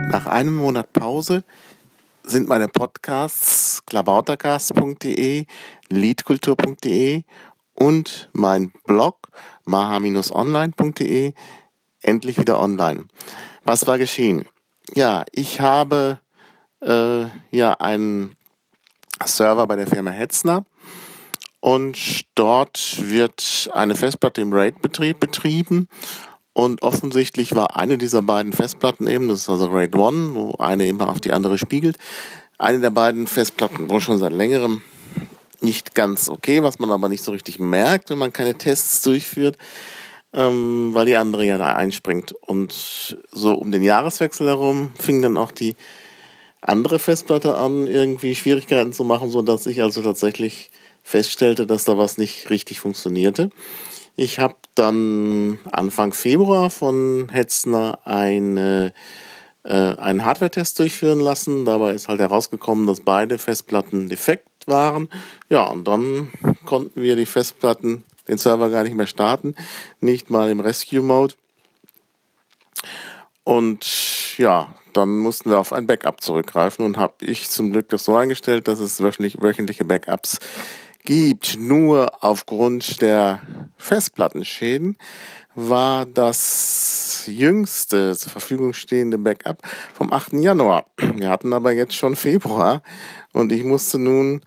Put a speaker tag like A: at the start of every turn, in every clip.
A: Nach einem Monat Pause sind meine Podcasts klabautercast.de, liedkultur.de und mein Blog maha-online.de endlich wieder online. Was war geschehen? Ja, ich habe einen Server bei der Firma Hetzner und dort wird eine Festplatte im RAID-Betrieb betrieben. Und offensichtlich war eine dieser beiden Festplatten eben, das ist also RAID 1, wo eine eben auf die andere spiegelt, eine der beiden Festplatten wohl schon seit längerem nicht ganz okay, was man aber nicht so richtig merkt, wenn man keine Tests durchführt, weil die andere ja da einspringt. Und so um den Jahreswechsel herum fing dann auch die andere Festplatte an, irgendwie Schwierigkeiten zu machen, sodass ich also tatsächlich feststellte, dass da was nicht richtig funktionierte. Ich habe dann Anfang Februar von Hetzner einen Hardware-Test durchführen lassen. Dabei ist halt herausgekommen, dass beide Festplatten defekt waren. Ja, und dann konnten wir die Festplatten, den Server gar nicht mehr starten, nicht mal im Rescue-Mode. Und ja, dann mussten wir auf ein Backup zurückgreifen und habe ich zum Glück das so eingestellt, dass es wöchentliche Backups gibt. Nur aufgrund der Festplattenschäden war das jüngste zur Verfügung stehende Backup vom 8. Januar. Wir hatten aber jetzt schon Februar und ich musste nun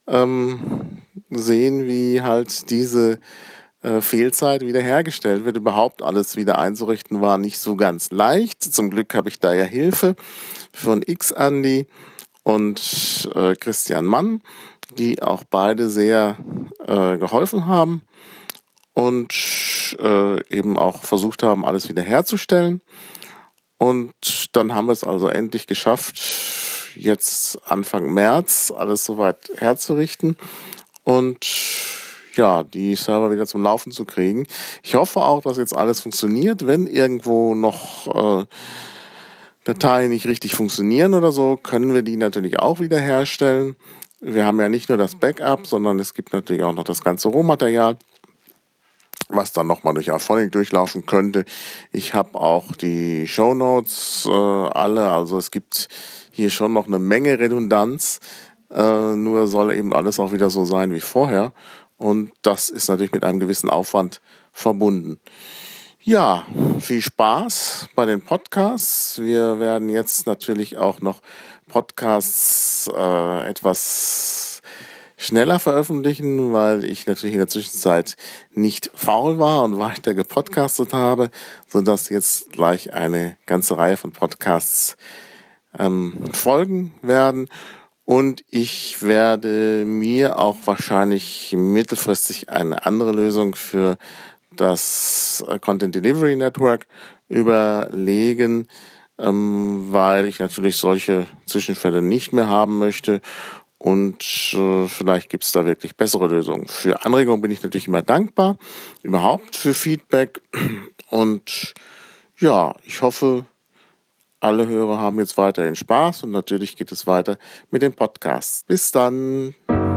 A: sehen, wie halt diese Fehlzeit wiederhergestellt wird. Überhaupt alles wieder einzurichten war nicht so ganz leicht. Zum Glück habe ich da ja Hilfe von X-Andi und Christian Mann, die auch beide sehr geholfen haben und eben auch versucht haben, alles wiederherzustellen. Und dann haben wir es also endlich geschafft, jetzt Anfang März alles soweit herzurichten und ja, die Server wieder zum Laufen zu kriegen. Ich hoffe auch, dass jetzt alles funktioniert. Wenn irgendwo noch Dateien nicht richtig funktionieren oder so, können wir die natürlich auch wiederherstellen. Wir haben ja nicht nur das Backup, sondern es gibt natürlich auch noch das ganze Rohmaterial, was dann nochmal durch Auphonic durchlaufen könnte. Ich habe auch die Shownotes alle, also es gibt hier schon noch eine Menge Redundanz, nur soll eben alles auch wieder so sein wie vorher. Und das ist natürlich mit einem gewissen Aufwand verbunden. Ja, viel Spaß bei den Podcasts. Wir werden jetzt natürlich auch noch Podcasts etwas schneller veröffentlichen, weil ich natürlich in der Zwischenzeit nicht faul war und weiter gepodcastet habe, sodass jetzt gleich eine ganze Reihe von Podcasts folgen werden. Und ich werde mir auch wahrscheinlich mittelfristig eine andere Lösung für das Content Delivery Network überlegen, weil ich natürlich solche Zwischenfälle nicht mehr haben möchte. Und vielleicht gibt es da wirklich bessere Lösungen. Für Anregungen bin ich natürlich immer dankbar, überhaupt für Feedback. Und ja, ich hoffe, alle Hörer haben jetzt weiterhin Spaß und natürlich geht es weiter mit dem Podcast. Bis dann.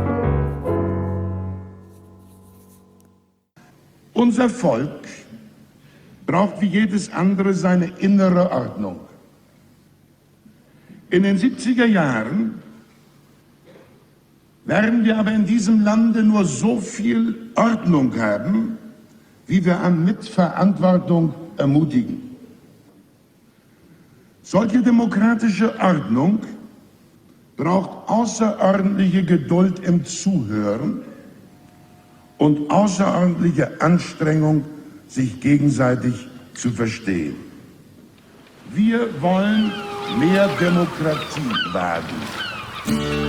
B: Unser Volk braucht wie jedes andere seine innere Ordnung. In den 70er Jahren werden wir aber in diesem Lande nur so viel Ordnung haben, wie wir an Mitverantwortung ermutigen. Solche demokratische Ordnung braucht außerordentliche Geduld im Zuhören und außerordentliche Anstrengung, sich gegenseitig zu verstehen. Wir wollen mehr Demokratie wagen.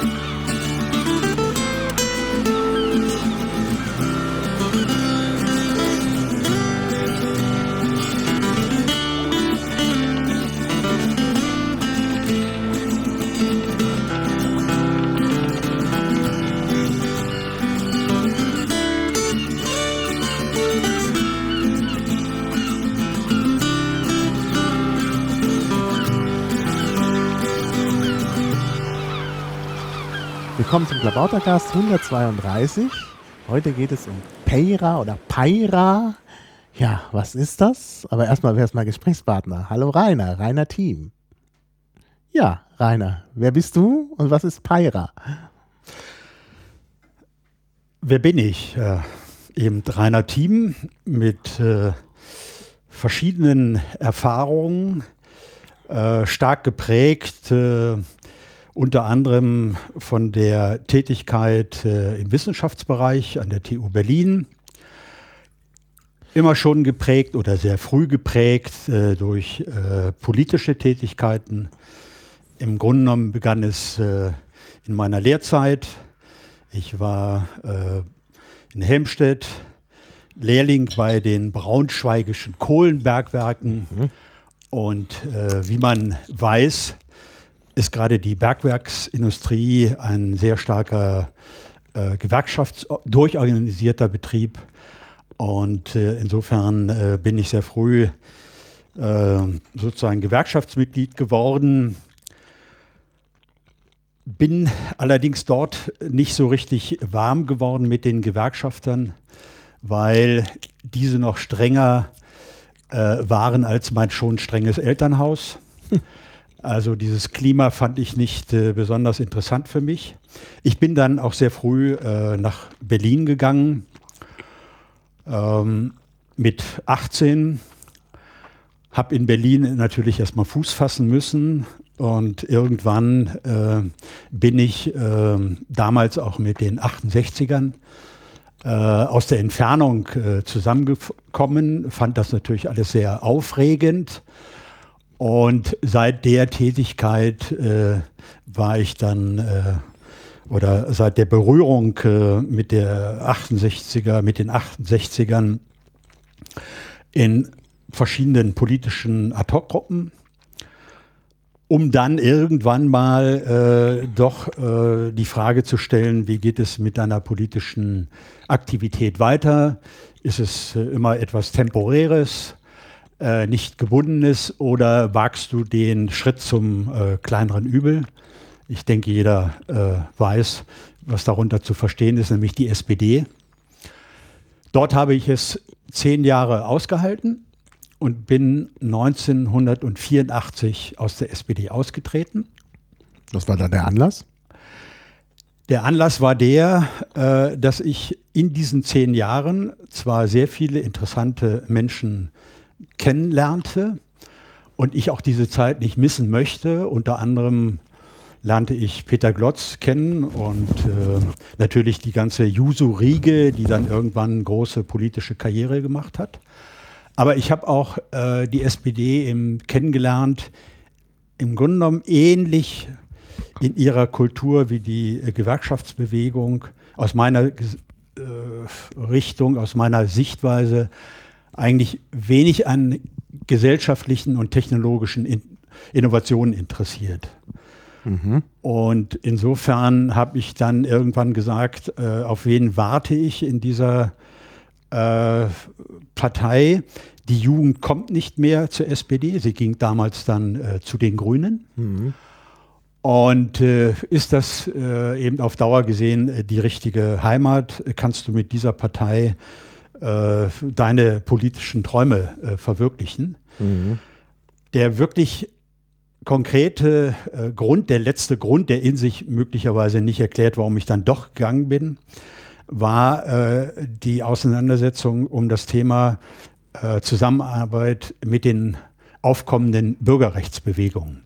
C: Willkommen zum Klabautercast 132. Heute geht es um Payra oder Payra. Ja, was ist das? Aber erstmal, wer ist mein Gesprächspartner? Hallo Rainer Thiem. Ja, Rainer, wer bist du und was ist Payra?
D: Wer bin ich? Eben Rainer Thiem mit verschiedenen Erfahrungen, stark geprägt, unter anderem von der Tätigkeit im Wissenschaftsbereich an der TU Berlin. Immer schon geprägt oder sehr früh geprägt durch politische Tätigkeiten. Im Grunde genommen begann es in meiner Lehrzeit. Ich war in Helmstedt Lehrling bei den braunschweigischen Kohlenbergwerken. Und wie man weiß, ist gerade die Bergwerksindustrie ein sehr starker gewerkschaftsdurchorganisierter Betrieb. Und insofern bin ich sehr früh sozusagen Gewerkschaftsmitglied geworden. Bin allerdings dort nicht so richtig warm geworden mit den Gewerkschaftern, weil diese noch strenger waren als mein schon strenges Elternhaus. Also dieses Klima fand ich nicht besonders interessant für mich. Ich bin dann auch sehr früh nach Berlin gegangen, mit 18. Habe in Berlin natürlich erstmal Fuß fassen müssen. Und irgendwann bin ich damals auch mit den 68ern aus der Entfernung zusammengekommen, fand das natürlich alles sehr aufregend. Und seit der Tätigkeit war ich dann, oder seit der Berührung mit der 68er, mit den 68ern in verschiedenen politischen Ad-hoc-Gruppen, um dann irgendwann mal doch die Frage zu stellen, wie geht es mit deiner politischen Aktivität weiter? Ist es immer etwas Temporäres, nicht Gebundenes, oder wagst du den Schritt zum kleineren Übel? Ich denke, jeder weiß, was darunter zu verstehen ist, nämlich die SPD. Dort habe ich es 10 Jahre ausgehalten und bin 1984 aus der SPD ausgetreten.
C: Was war da der Anlass?
D: Der Anlass war der, dass ich in diesen 10 Jahren zwar sehr viele interessante Menschen kennenlernte und ich auch diese Zeit nicht missen möchte. Unter anderem lernte ich Peter Glotz kennen und natürlich die ganze Juso-Riege, die dann irgendwann große politische Karriere gemacht hat. Aber ich habe auch die SPD kennengelernt, im Grunde genommen ähnlich in ihrer Kultur wie die Gewerkschaftsbewegung, aus meiner Richtung, aus meiner Sichtweise eigentlich wenig an gesellschaftlichen und technologischen Innovationen interessiert. Und insofern habe ich dann irgendwann gesagt, auf wen warte ich in dieser Partei? Die Jugend kommt nicht mehr zur SPD, sie ging damals dann zu den Grünen. Und ist das eben auf Dauer gesehen die richtige Heimat? Kannst du mit dieser Partei deine politischen Träume verwirklichen? Der wirklich konkrete Grund, der letzte Grund, der in sich möglicherweise nicht erklärt, warum ich dann doch gegangen bin, war die Auseinandersetzung um das Thema Zusammenarbeit mit den aufkommenden Bürgerrechtsbewegungen.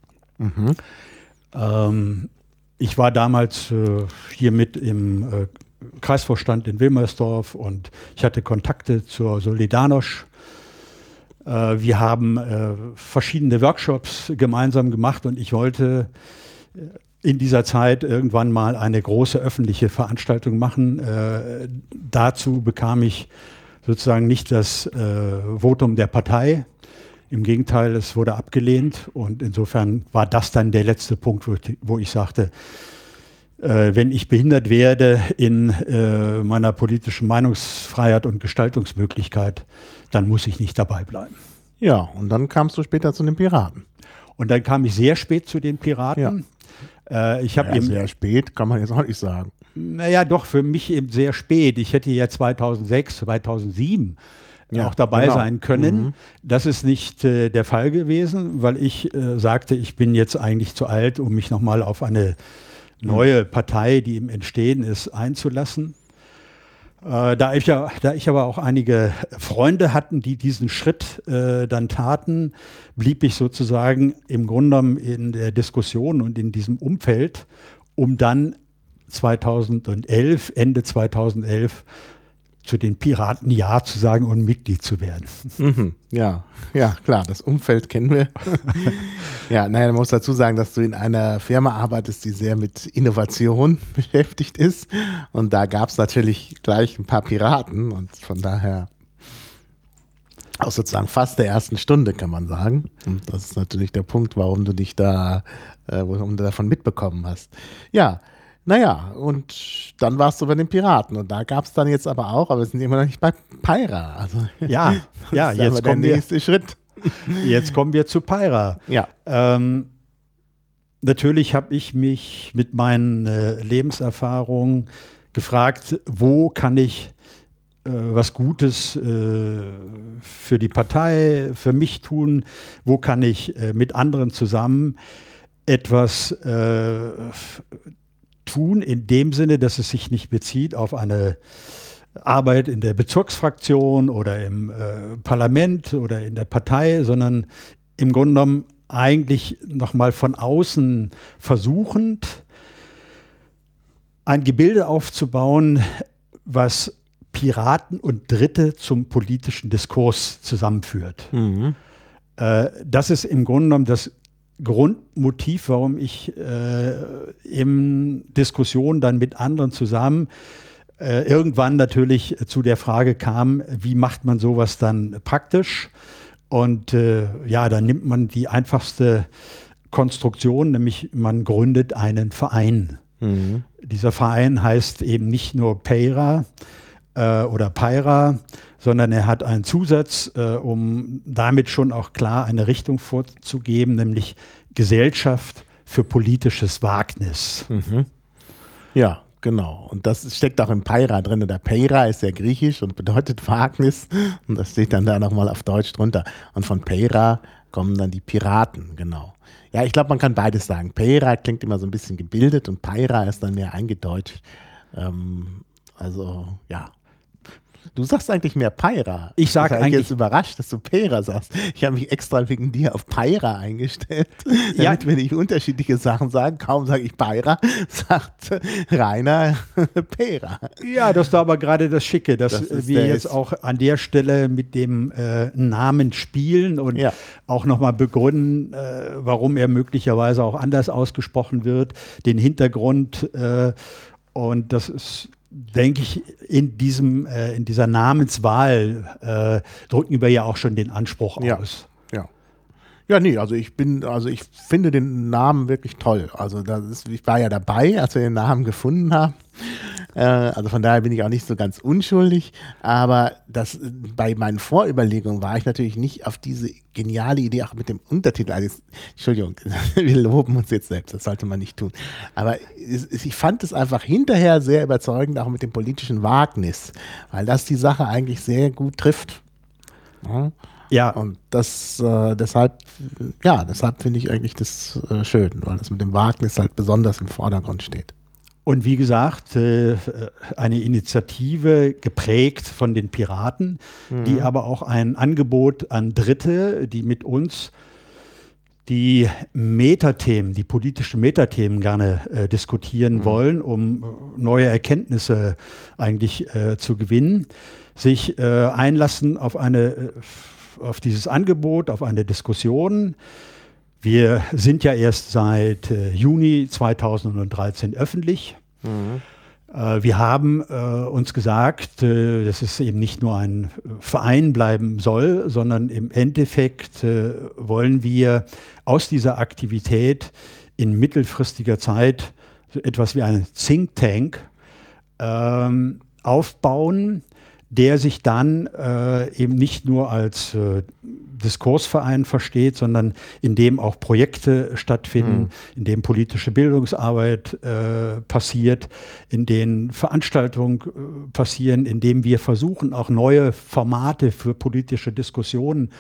D: Ich war damals hier mit im Kreisvorstand in Wilmersdorf und ich hatte Kontakte zur Solidarność. Wir haben verschiedene Workshops gemeinsam gemacht und ich wollte in dieser Zeit irgendwann mal eine große öffentliche Veranstaltung machen. Dazu bekam ich sozusagen nicht das Votum der Partei. Im Gegenteil, es wurde abgelehnt und insofern war das dann der letzte Punkt, wo ich sagte, wenn ich behindert werde in meiner politischen Meinungsfreiheit und Gestaltungsmöglichkeit, dann muss ich nicht dabei bleiben.
C: Ja, und dann kamst du später zu den Piraten.
D: Und dann kam ich sehr spät zu den Piraten. Ich habe
C: sehr spät, kann man jetzt auch nicht sagen.
D: Naja, doch, für mich eben sehr spät. Ich hätte ja 2006, 2007
C: Ja,
D: auch dabei
C: genau.
D: sein können.
C: Mhm.
D: Das ist nicht der Fall gewesen, weil ich sagte, ich bin jetzt eigentlich zu alt, um mich nochmal auf eine neue Partei, die im Entstehen ist, einzulassen. Da ich aber auch einige Freunde hatten, die diesen Schritt dann taten, blieb ich sozusagen im Grunde genommen in der Diskussion und in diesem Umfeld, um dann Ende 2011 zu den Piraten Ja zu sagen und Mitglied zu werden.
C: Mhm. Ja, klar, das Umfeld kennen wir. Ja, naja, man muss dazu sagen, dass du in einer Firma arbeitest, die sehr mit Innovation beschäftigt ist. Und da gab es natürlich gleich ein paar Piraten und von daher aus sozusagen fast der ersten Stunde, kann man sagen. Und das ist natürlich der Punkt, warum du davon mitbekommen hast. Ja. Naja, und dann warst du bei den Piraten und da gab es dann jetzt aber wir sind immer noch nicht bei Payra. Also,
D: Ja,
C: das ist
D: jetzt
C: aber der
D: kommen wir.
C: nächste Schritt.
D: Jetzt kommen wir zu Payra.
C: Ja.
D: Natürlich habe ich mich mit meinen Lebenserfahrungen gefragt, wo kann ich was Gutes für die Partei, für mich tun, wo kann ich mit anderen zusammen etwas tun, in dem Sinne, dass es sich nicht bezieht auf eine Arbeit in der Bezirksfraktion oder im Parlament oder in der Partei, sondern im Grunde genommen eigentlich nochmal von außen versuchend, ein Gebilde aufzubauen, was Piraten und Dritte zum politischen Diskurs zusammenführt.
C: Mhm.
D: Das ist im Grunde genommen das Grundmotiv, warum ich in Diskussionen dann mit anderen zusammen irgendwann natürlich zu der Frage kam, wie macht man sowas dann praktisch? Und dann nimmt man die einfachste Konstruktion, nämlich man gründet einen Verein.
C: Mhm.
D: Dieser Verein heißt eben nicht nur Payra oder Payra, sondern er hat einen Zusatz, um damit schon auch klar eine Richtung vorzugeben, nämlich Gesellschaft für politisches Wagnis.
C: Mhm. Ja, genau. Und das steckt auch in Payra drin. Der Payra ist ja griechisch und bedeutet Wagnis. Und das steht dann da nochmal auf Deutsch drunter. Und von Payra kommen dann die Piraten, genau. Ja, ich glaube, man kann beides sagen. Payra klingt immer so ein bisschen gebildet und Payra ist dann mehr eingedeutscht. Ja. Du sagst eigentlich mehr Payra.
D: Ich sage
C: bin
D: eigentlich
C: jetzt überrascht, dass du Payra sagst. Ich habe mich extra wegen dir auf Payra eingestellt, damit wir nicht unterschiedliche Sachen sagen. Kaum sage ich Payra, sagt Rainer Payra.
D: Ja, das war aber gerade das Schicke, dass wir jetzt
C: ist
D: auch an der Stelle mit dem Namen spielen und auch nochmal begründen, warum er möglicherweise auch anders ausgesprochen wird, den Hintergrund. Und das ist, denke ich, in dieser Namenswahl drücken wir ja auch schon den Anspruch aus.
C: Ja, nee, also ich finde den Namen wirklich toll. Also ich war ja dabei, als wir den Namen gefunden haben. Also von daher bin ich auch nicht so ganz unschuldig. Aber bei meinen Vorüberlegungen war ich natürlich nicht auf diese geniale Idee, auch mit dem Untertitel. Also Entschuldigung, wir loben uns jetzt selbst, das sollte man nicht tun. Aber ich fand es einfach hinterher sehr überzeugend, auch mit dem politischen Wagnis, weil das die Sache eigentlich sehr gut trifft. Ja. Und deshalb finde ich eigentlich das schön, weil das mit dem Wagnis halt besonders im Vordergrund steht.
D: Und wie gesagt, eine Initiative geprägt von den Piraten, die aber auch ein Angebot an Dritte, die mit uns die Metathemen, die politischen Metathemen gerne diskutieren wollen, um neue Erkenntnisse eigentlich zu gewinnen, sich einlassen auf dieses Angebot, auf eine Diskussion. Wir sind ja erst seit Juni 2013 öffentlich. Wir haben uns gesagt, dass es eben nicht nur ein Verein bleiben soll, sondern im Endeffekt wollen wir aus dieser Aktivität in mittelfristiger Zeit so etwas wie einen Think Tank aufbauen, der sich dann eben nicht nur als Diskursverein versteht, sondern in dem auch Projekte stattfinden, in dem politische Bildungsarbeit passiert, in denen Veranstaltungen passieren, in dem wir versuchen, auch neue Formate für politische Diskussionen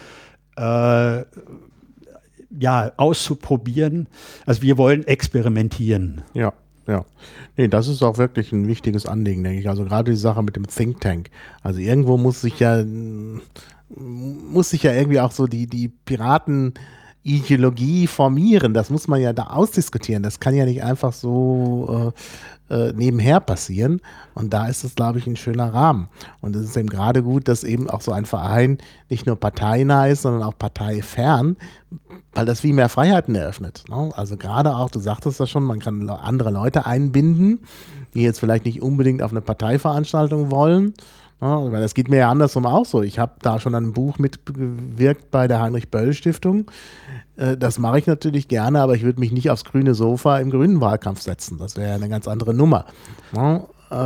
D: auszuprobieren. Also wir wollen experimentieren.
C: Ja, ja. Nee, das ist auch wirklich ein wichtiges Anliegen, denke ich. Also gerade die Sache mit dem Think Tank. Also irgendwo muss sich ja irgendwie auch so die Piraten-Ideologie formieren. Das muss man ja da ausdiskutieren. Das kann ja nicht einfach so nebenher passieren. Und da ist es, glaube ich, ein schöner Rahmen. Und es ist eben gerade gut, dass eben auch so ein Verein nicht nur parteinah ist, sondern auch parteifern, weil das viel mehr Freiheiten eröffnet. Ne? Also gerade auch, du sagtest das schon, man kann andere Leute einbinden, die jetzt vielleicht nicht unbedingt auf eine Parteiveranstaltung wollen. Ja, weil das geht mir ja andersrum auch so. Ich habe da schon an einem Buch mitgewirkt bei der Heinrich-Böll-Stiftung. Das mache ich natürlich gerne, aber ich würde mich nicht aufs grüne Sofa im grünen Wahlkampf setzen. Das wäre ja eine ganz andere Nummer. Ja,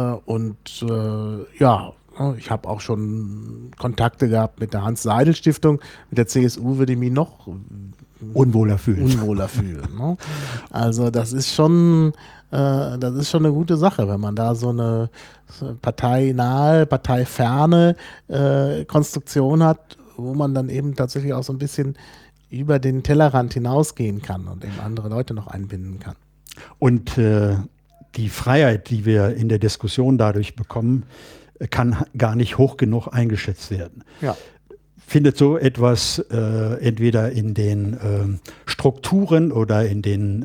C: ich habe auch schon Kontakte gehabt mit der Hans-Seidel-Stiftung. Mit der CSU würde ich mich noch
D: unwohler fühlen.
C: Ne? Also das ist schon eine gute Sache, wenn man da so eine parteinahe, parteiferne Konstruktion hat, wo man dann eben tatsächlich auch so ein bisschen über den Tellerrand hinausgehen kann und eben andere Leute noch einbinden kann.
D: Und die Freiheit, die wir in der Diskussion dadurch bekommen, kann gar nicht hoch genug eingeschätzt werden.
C: Ja.
D: Findet so etwas entweder in den Strukturen oder in den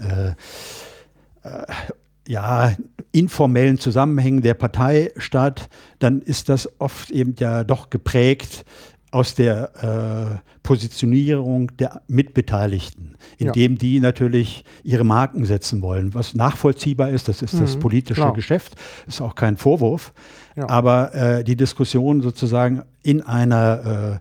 D: informellen Zusammenhängen der Partei statt, dann ist das oft eben ja doch geprägt aus der Positionierung der Mitbeteiligten, indem die natürlich ihre Marken setzen wollen. Was nachvollziehbar ist, das ist das politische Geschäft, ist auch kein Vorwurf. Ja. Aber die Diskussion sozusagen in einer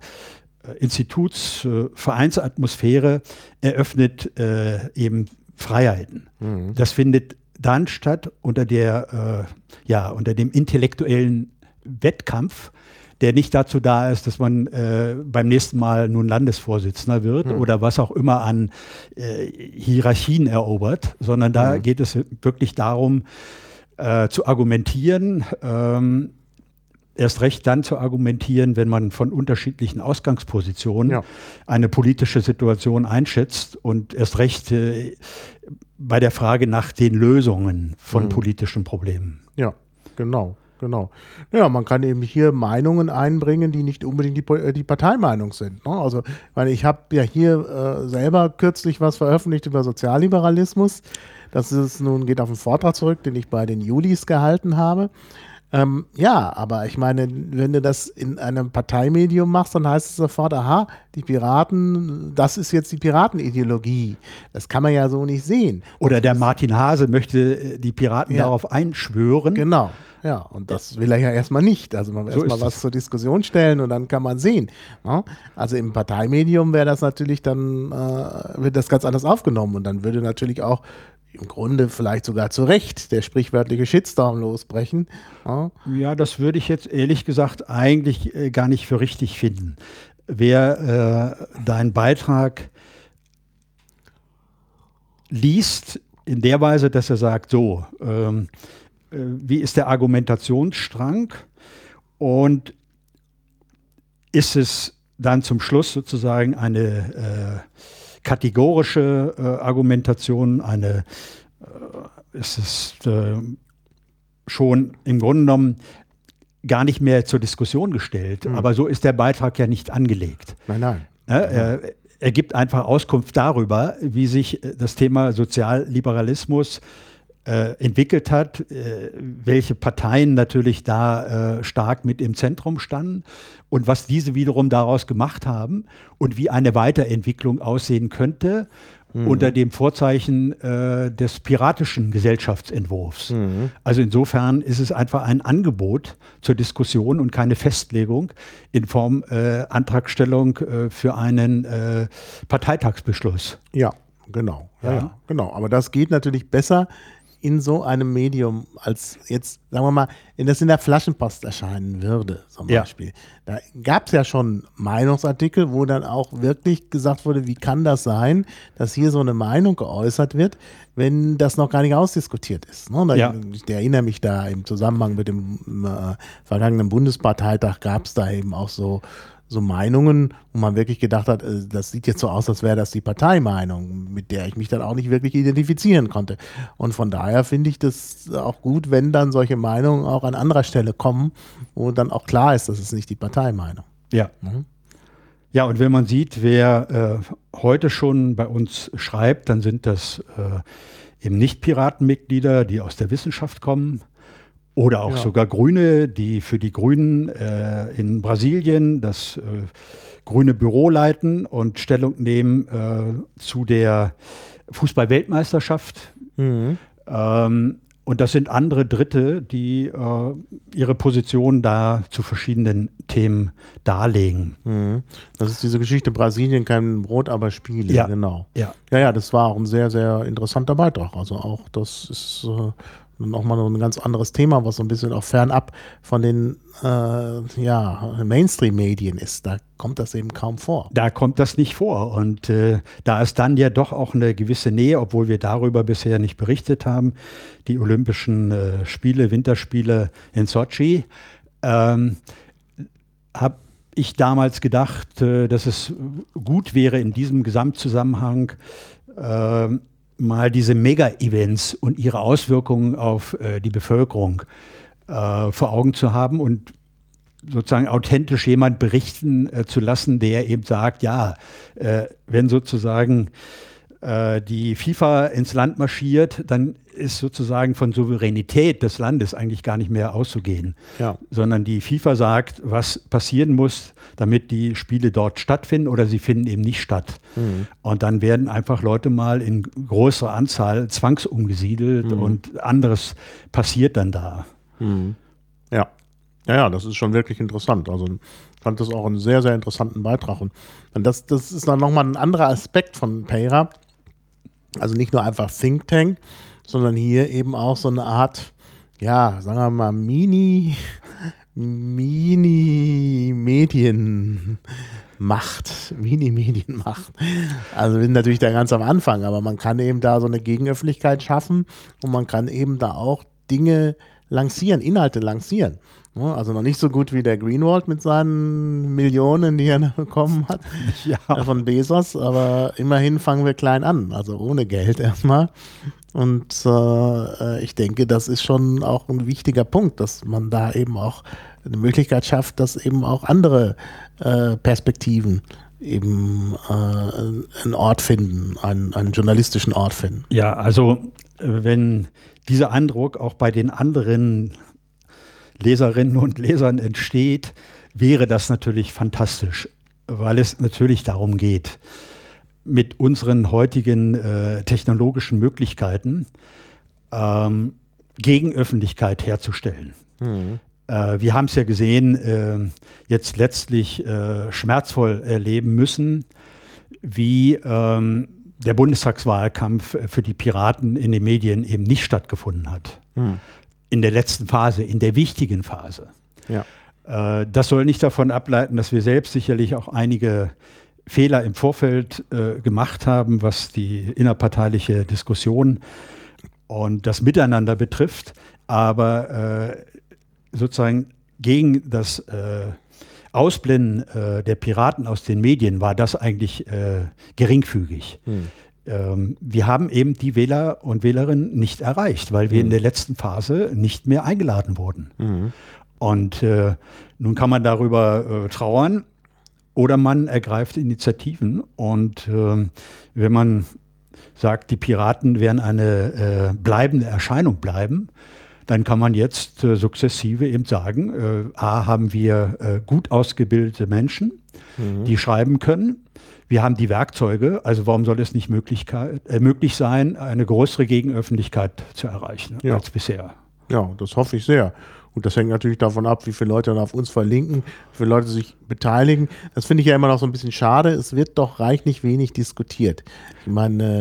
D: Institutsvereinsatmosphäre eröffnet eben Freiheiten. Das findet dann statt unter dem intellektuellen Wettkampf, der nicht dazu da ist, dass man beim nächsten Mal nun Landesvorsitzender wird oder was auch immer an Hierarchien erobert, sondern da geht es wirklich darum, zu argumentieren, erst recht dann zu argumentieren, wenn man von unterschiedlichen Ausgangspositionen eine politische Situation einschätzt und erst recht bei der Frage nach den Lösungen von politischen Problemen.
C: Ja, genau. Ja, man kann eben hier Meinungen einbringen, die nicht unbedingt die Parteimeinung sind. Ne? Also, weil ich habe ja hier selber kürzlich was veröffentlicht über Sozialliberalismus. Das ist nun, geht auf einen Vortrag zurück, den ich bei den Julis gehalten habe. Aber ich meine, wenn du das in einem Parteimedium machst, dann heißt es sofort, aha, die Piraten, das ist jetzt die Piratenideologie. Das kann man ja so nicht sehen.
D: Oder der Martin Hase möchte die Piraten darauf einschwören.
C: Genau. Ja, und das will er ja erstmal nicht. Also man will erstmal was zur Diskussion stellen und dann kann man sehen. Ne? Also im Parteimedium wäre das natürlich dann, wird das ganz anders aufgenommen und dann würde natürlich auch im Grunde vielleicht sogar zu Recht der sprichwörtliche Shitstorm losbrechen.
D: Ja, das würde ich jetzt ehrlich gesagt eigentlich gar nicht für richtig finden. Wer deinen Beitrag liest in der Weise, dass er sagt, wie ist der Argumentationsstrang und ist es dann zum Schluss sozusagen eine kategorische Argumentation, ist es schon im Grunde genommen gar nicht mehr zur Diskussion gestellt. Aber so ist der Beitrag ja nicht angelegt.
C: Nein.
D: Er gibt einfach Auskunft darüber, wie sich das Thema Sozialliberalismus entwickelt hat, welche Parteien natürlich da stark mit im Zentrum standen und was diese wiederum daraus gemacht haben und wie eine Weiterentwicklung aussehen könnte unter dem Vorzeichen des piratischen Gesellschaftsentwurfs. Also insofern ist es einfach ein Angebot zur Diskussion und keine Festlegung in Form Antragstellung für einen Parteitagsbeschluss.
C: Ja, genau. Ja, genau. Aber das geht natürlich besser in so einem Medium, als jetzt, sagen wir mal, das in der Flaschenpost erscheinen würde, zum Beispiel. Da gab es ja schon Meinungsartikel, wo dann auch wirklich gesagt wurde, wie kann das sein, dass hier so eine Meinung geäußert wird, wenn das noch gar nicht ausdiskutiert ist. Ne? Ich erinnere mich da im Zusammenhang mit dem vergangenen Bundesparteitag gab es da eben auch so Meinungen, wo man wirklich gedacht hat, das sieht jetzt so aus, als wäre das die Parteimeinung, mit der ich mich dann auch nicht wirklich identifizieren konnte. Und von daher finde ich das auch gut, wenn dann solche Meinungen auch an anderer Stelle kommen, wo dann auch klar ist, das ist nicht die Parteimeinung.
D: Ja. Ja, und wenn man sieht, wer heute schon bei uns schreibt, dann sind das eben nicht Piratenmitglieder, die aus der Wissenschaft kommen. Oder auch sogar Grüne, die für die Grünen in Brasilien das grüne Büro leiten und Stellung nehmen zu der Fußball-Weltmeisterschaft. Und das sind andere Dritte, die ihre Position da zu verschiedenen Themen darlegen.
C: Das ist diese Geschichte Brasilien, kein Brot, aber Spiele. Genau. Ja, das war auch ein sehr, sehr interessanter Beitrag. Also auch das ist nochmal ein ganz anderes Thema, was so ein bisschen auch fernab von den Mainstream-Medien ist. Da kommt das eben kaum vor.
D: Da kommt das nicht vor. Und da ist dann ja doch auch eine gewisse Nähe, obwohl wir darüber bisher nicht berichtet haben, die Olympischen Spiele, Winterspiele in Sochi, habe ich damals gedacht, dass es gut wäre, in diesem Gesamtzusammenhang mal diese Mega-Events und ihre Auswirkungen auf die Bevölkerung vor Augen zu haben und sozusagen authentisch jemand berichten zu lassen, der eben sagt, wenn sozusagen die FIFA ins Land marschiert, dann ist sozusagen von Souveränität des Landes eigentlich gar nicht mehr auszugehen, sondern die FIFA sagt, was passieren muss, damit die Spiele dort stattfinden oder sie finden eben nicht statt. Und dann werden einfach Leute mal in größerer Anzahl zwangsumgesiedelt und anderes passiert dann da.
C: Ja, das ist schon wirklich interessant. Also ich fand das auch einen sehr, sehr interessanten Beitrag. Und das ist dann nochmal ein anderer Aspekt von Peyra. Also nicht nur einfach Think Tank, sondern hier eben auch so eine Art, sagen wir mal, Mini-Medienmacht. Also wir sind natürlich da ganz am Anfang, aber man kann eben da so eine Gegenöffentlichkeit schaffen und man kann eben da auch Dinge lancieren, Inhalte lancieren. Also noch nicht so gut wie der Greenwald mit seinen Millionen, die er bekommen hat von Bezos, aber immerhin fangen wir klein an, also ohne Geld erstmal. Und ich denke, das ist schon auch ein wichtiger Punkt, dass man da eben auch eine Möglichkeit schafft, dass eben auch andere Perspektiven eben einen Ort finden, einen journalistischen Ort finden.
D: Ja, also wenn dieser Eindruck auch bei den anderen Leserinnen und Lesern entsteht, wäre das natürlich fantastisch, weil es natürlich darum geht, mit unseren heutigen technologischen Möglichkeiten Gegenöffentlichkeit herzustellen. Wir haben es ja gesehen, jetzt letztlich schmerzvoll erleben müssen, wie der Bundestagswahlkampf für die Piraten in den Medien eben nicht stattgefunden hat. In der letzten Phase, in der wichtigen Phase. Das soll nicht davon ableiten, dass wir selbst sicherlich auch einige Fehler im Vorfeld gemacht haben, was die innerparteiliche Diskussion und das Miteinander betrifft. Aber sozusagen gegen das Ausblenden der Piraten aus den Medien war das eigentlich geringfügig. Wir haben eben die Wähler und Wählerinnen nicht erreicht, weil wir in der letzten Phase nicht mehr eingeladen wurden. Und nun kann man darüber trauern oder man ergreift Initiativen. Und wenn man sagt, die Piraten werden eine bleibende Erscheinung bleiben, dann kann man jetzt sukzessive eben sagen, haben wir gut ausgebildete Menschen, die schreiben können. Wir haben die Werkzeuge, also warum soll es nicht möglich sein, eine größere Gegenöffentlichkeit zu erreichen als bisher?
C: Ja, das hoffe ich sehr. Und das hängt natürlich davon ab, wie viele Leute dann auf uns verlinken, wie viele Leute sich beteiligen. Das finde ich ja immer noch so ein bisschen schade. Es wird doch reichlich wenig diskutiert. Ich meine,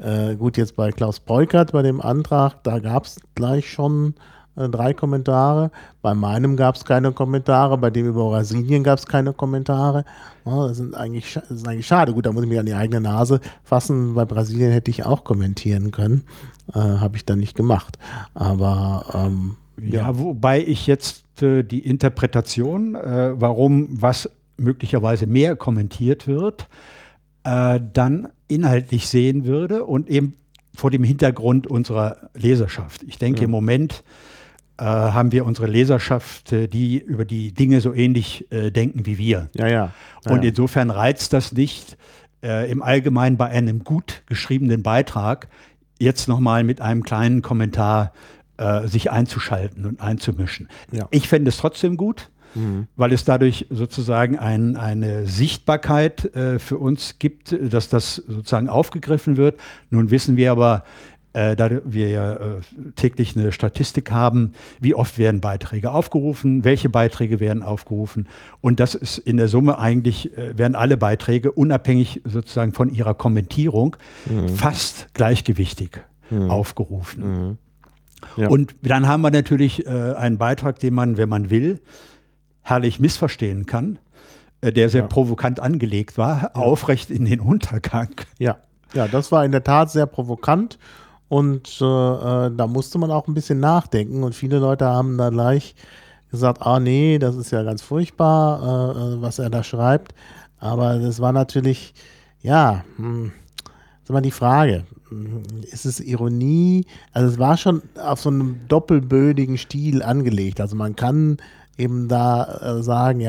C: Gut, jetzt bei Klaus Peukert, bei dem Antrag, da gab es gleich schon 3 Kommentare. Bei meinem gab es keine Kommentare, bei dem über Brasilien gab es keine Kommentare. Ja, das ist eigentlich schade. Gut, da muss ich mich an die eigene Nase fassen. Bei Brasilien hätte ich auch kommentieren können. Habe ich dann nicht gemacht. Aber
D: ja, wobei ich jetzt die Interpretation, warum was möglicherweise mehr kommentiert wird, dann inhaltlich sehen würde und eben vor dem Hintergrund unserer Leserschaft. Ich denke, im Moment haben wir unsere Leserschaft, die über die Dinge so ähnlich denken wie wir.
C: Ja.
D: Und insofern reizt das nicht, im Allgemeinen bei einem gut geschriebenen Beitrag jetzt nochmal mit einem kleinen Kommentar sich einzuschalten und einzumischen.
C: Ja.
D: Ich fände es trotzdem gut, weil es dadurch sozusagen eine Sichtbarkeit für uns gibt, dass das sozusagen aufgegriffen wird. Nun wissen wir aber, da wir ja täglich eine Statistik haben, wie oft werden Beiträge aufgerufen, welche Beiträge werden aufgerufen. Und das ist in der Summe eigentlich, werden alle Beiträge unabhängig sozusagen von ihrer Kommentierung fast gleichgewichtig aufgerufen.
C: Ja.
D: Und dann haben wir natürlich einen Beitrag, den man, wenn man will, herrlich missverstehen kann, der sehr provokant angelegt war, aufrecht in den Untergang.
C: Ja, das war in der Tat sehr provokant und da musste man auch ein bisschen nachdenken und viele Leute haben dann gleich gesagt, nee, das ist ja ganz furchtbar, was er da schreibt. Aber das war natürlich, ist immer die Frage, ist es Ironie? Also es war schon auf so einem doppelbödigen Stil angelegt. Also man kann eben da sagen,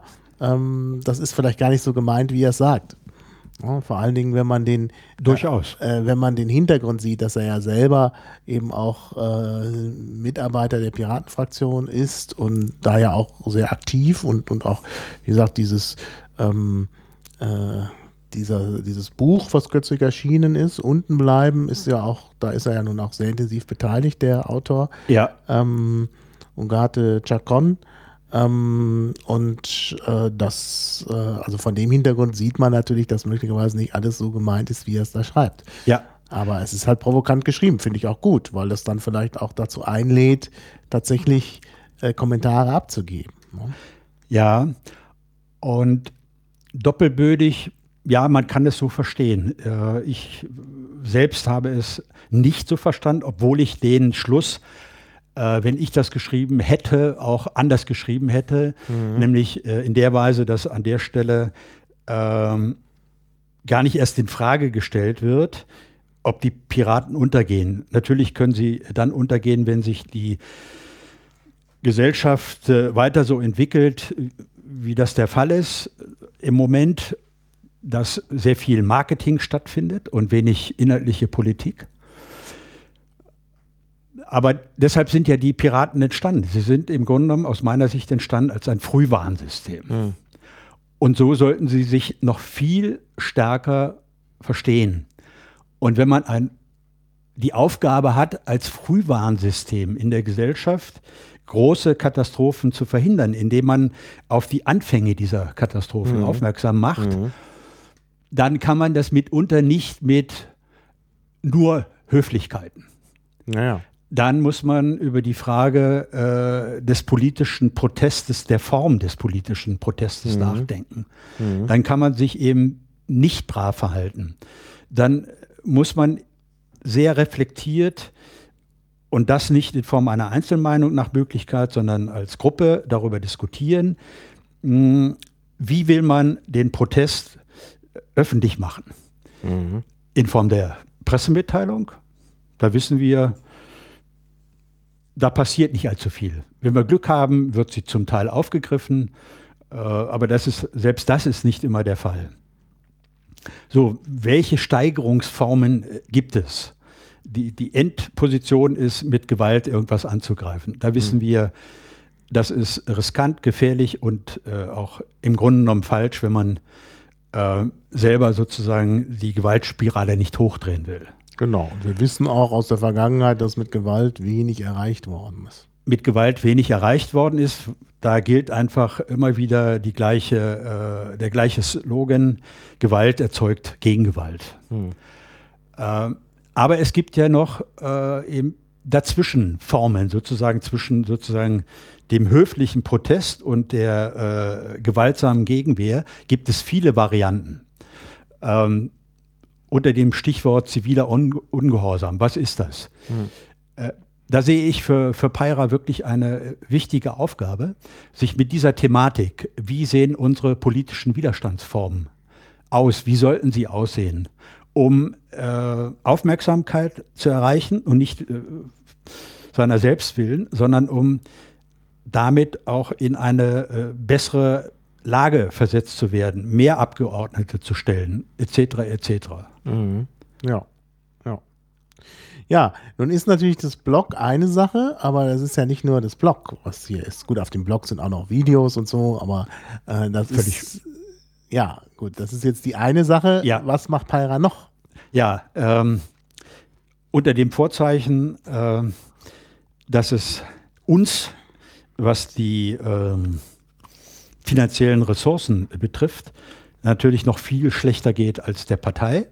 C: das ist vielleicht gar nicht so gemeint, wie er es sagt. Ja, vor allen Dingen, wenn man den wenn man den Hintergrund sieht, dass er ja selber eben auch Mitarbeiter der Piratenfraktion ist und da ja auch sehr aktiv und auch, wie gesagt, dieses Buch, was kürzlich erschienen ist, Unten bleiben, ist ja auch, da ist er ja nun auch sehr intensiv beteiligt, der Autor.
D: Ja.
C: Ugarte Chacon. Also von dem Hintergrund sieht man natürlich, dass möglicherweise nicht alles so gemeint ist, wie er es da schreibt.
D: Ja.
C: Aber es ist halt provokant geschrieben, finde ich auch gut, weil das dann vielleicht auch dazu einlädt, tatsächlich Kommentare abzugeben. Ne?
D: Ja, und doppelbödig, ja, man kann es so verstehen. Ich selbst habe es nicht so verstanden, obwohl ich den Schluss, wenn ich das geschrieben hätte, auch anders geschrieben hätte, nämlich in der Weise, dass an der Stelle gar nicht erst in Frage gestellt wird, ob die Piraten untergehen. Natürlich können sie dann untergehen, wenn sich die Gesellschaft weiter so entwickelt, wie das der Fall ist. Im Moment, dass sehr viel Marketing stattfindet und wenig inhaltliche Politik. Aber deshalb sind ja die Piraten entstanden. Sie sind im Grunde genommen aus meiner Sicht entstanden als ein Frühwarnsystem. Und so sollten sie sich noch viel stärker verstehen. Und wenn man die Aufgabe hat, als Frühwarnsystem in der Gesellschaft große Katastrophen zu verhindern, indem man auf die Anfänge dieser Katastrophen aufmerksam macht, dann kann man das mitunter nicht mit nur Höflichkeiten.
C: Naja.
D: Dann muss man über die Frage des politischen Protestes, der Form des politischen Protestes nachdenken. Dann kann man sich eben nicht brav verhalten. Dann muss man sehr reflektiert und das nicht in Form einer Einzelmeinung nach Möglichkeit, sondern als Gruppe darüber diskutieren, wie will man den Protest öffentlich machen. In Form der Pressemitteilung, da wissen wir, da passiert nicht allzu viel. Wenn wir Glück haben, wird sie zum Teil aufgegriffen, aber selbst das ist nicht immer der Fall. So, welche Steigerungsformen gibt es? Die Endposition ist, mit Gewalt irgendwas anzugreifen. Da wissen wir, das ist riskant, gefährlich und auch im Grunde genommen falsch, wenn man selber sozusagen die Gewaltspirale nicht hochdrehen will.
C: Genau. Und wir wissen auch aus der Vergangenheit, dass mit Gewalt wenig erreicht worden ist.
D: Mit Gewalt wenig erreicht worden ist. Da gilt einfach immer wieder der gleiche Slogan: Gewalt erzeugt Gegengewalt. Aber es gibt ja noch eben dazwischen Formen, zwischen dem höflichen Protest und der gewaltsamen Gegenwehr gibt es viele Varianten. Unter dem Stichwort ziviler Ungehorsam. Was ist das? Da sehe ich für Payra wirklich eine wichtige Aufgabe, sich mit dieser Thematik, wie sehen unsere politischen Widerstandsformen aus, wie sollten sie aussehen, um Aufmerksamkeit zu erreichen und nicht seiner selbst willen, sondern um damit auch in eine bessere Lage versetzt zu werden, mehr Abgeordnete zu stellen, etc. etc.
C: Mhm. Ja. Ja, nun ist natürlich das Blog eine Sache, aber das ist ja nicht nur das Blog, was hier ist. Gut, auf dem Blog sind auch noch Videos und so, aber das ist, ja, gut, das ist jetzt die eine Sache.
D: Ja.
C: Was macht Payra noch?
D: Ja, unter dem Vorzeichen, dass es uns, was die finanziellen Ressourcen betrifft, natürlich noch viel schlechter geht als der Partei,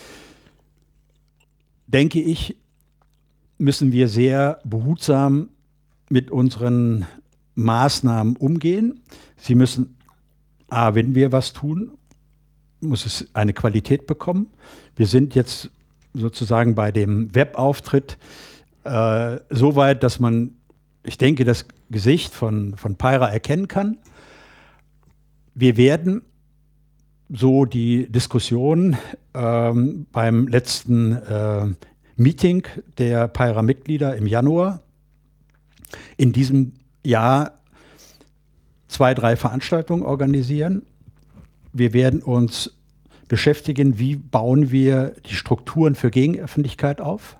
D: denke ich, müssen wir sehr behutsam mit unseren Maßnahmen umgehen. Sie müssen, wenn wir was tun, muss es eine Qualität bekommen. Wir sind jetzt sozusagen bei dem Webauftritt so weit, dass man, ich denke, das Gesicht von Payra erkennen kann. Wir werden so die Diskussion beim letzten Meeting der Payra-Mitglieder im Januar in diesem Jahr 2, 3 Veranstaltungen organisieren. Wir werden uns beschäftigen, wie bauen wir die Strukturen für Gegenöffentlichkeit auf.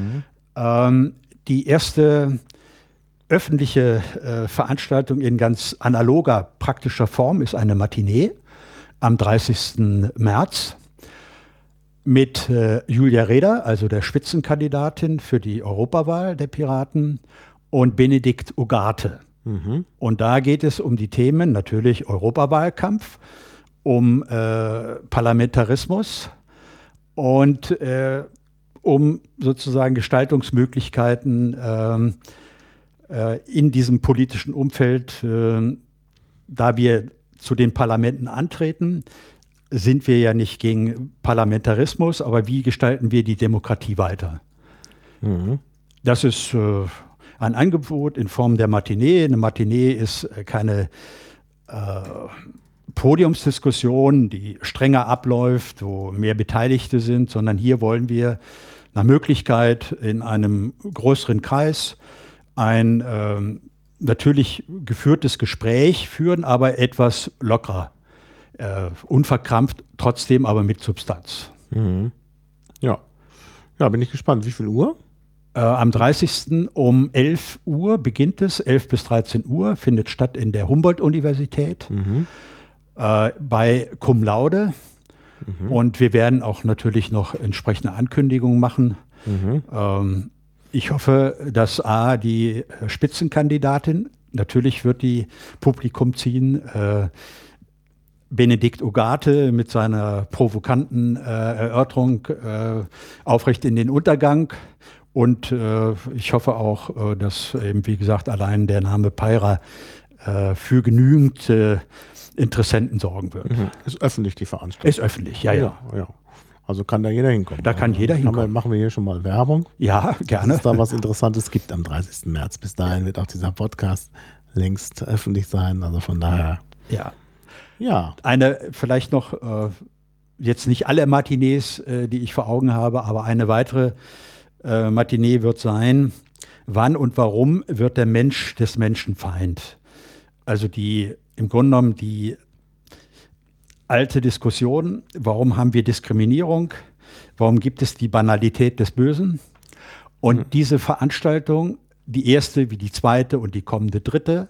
D: Die erste öffentliche Veranstaltung in ganz analoger, praktischer Form ist eine Matinee am 30. März mit Julia Reda, also der Spitzenkandidatin für die Europawahl der Piraten, und Benedikt Ugarte. Und da geht es um die Themen natürlich Europawahlkampf, um Parlamentarismus und um sozusagen Gestaltungsmöglichkeiten in diesem politischen Umfeld. Da wir zu den Parlamenten antreten, sind wir ja nicht gegen Parlamentarismus, aber wie gestalten wir die Demokratie weiter? Das ist ein Angebot in Form der Matinee. Eine Matinee ist keine Podiumsdiskussion, die strenger abläuft, wo mehr Beteiligte sind, sondern hier wollen wir nach Möglichkeit in einem größeren Kreis ein natürlich geführtes Gespräch führen, aber etwas lockerer, unverkrampft, trotzdem aber mit Substanz.
C: Ja, bin ich gespannt. Wie viel Uhr?
D: Am 30. um 11 Uhr beginnt es, 11 bis 13 Uhr, findet statt in der Humboldt-Universität bei Cum Laude. Und wir werden auch natürlich noch entsprechende Ankündigungen machen. Ich hoffe, dass die Spitzenkandidatin, natürlich wird die Publikum ziehen, Benedikt Ugarte mit seiner provokanten Erörterung aufrecht in den Untergang. Und ich hoffe auch, dass eben, wie gesagt, allein der Name Payra für genügend Interessenten sorgen wird.
C: Ist öffentlich die Veranstaltung?
D: Ist öffentlich, ja.
C: Also kann da jeder hinkommen.
D: Da kann jeder hinkommen.
C: Machen wir hier schon mal Werbung.
D: Ja, gerne.
C: Dass es da was Interessantes gibt am 30. März. Bis dahin wird auch dieser Podcast längst öffentlich sein. Also von daher. Ja.
D: Eine vielleicht noch, jetzt nicht alle Matinees, die ich vor Augen habe, aber eine weitere Matinee wird sein, wann und warum wird der Mensch des Menschen Feind? Also im Grunde genommen die alte Diskussion, warum haben wir Diskriminierung, warum gibt es die Banalität des Bösen? Und diese Veranstaltung, die erste wie die zweite und die kommende dritte,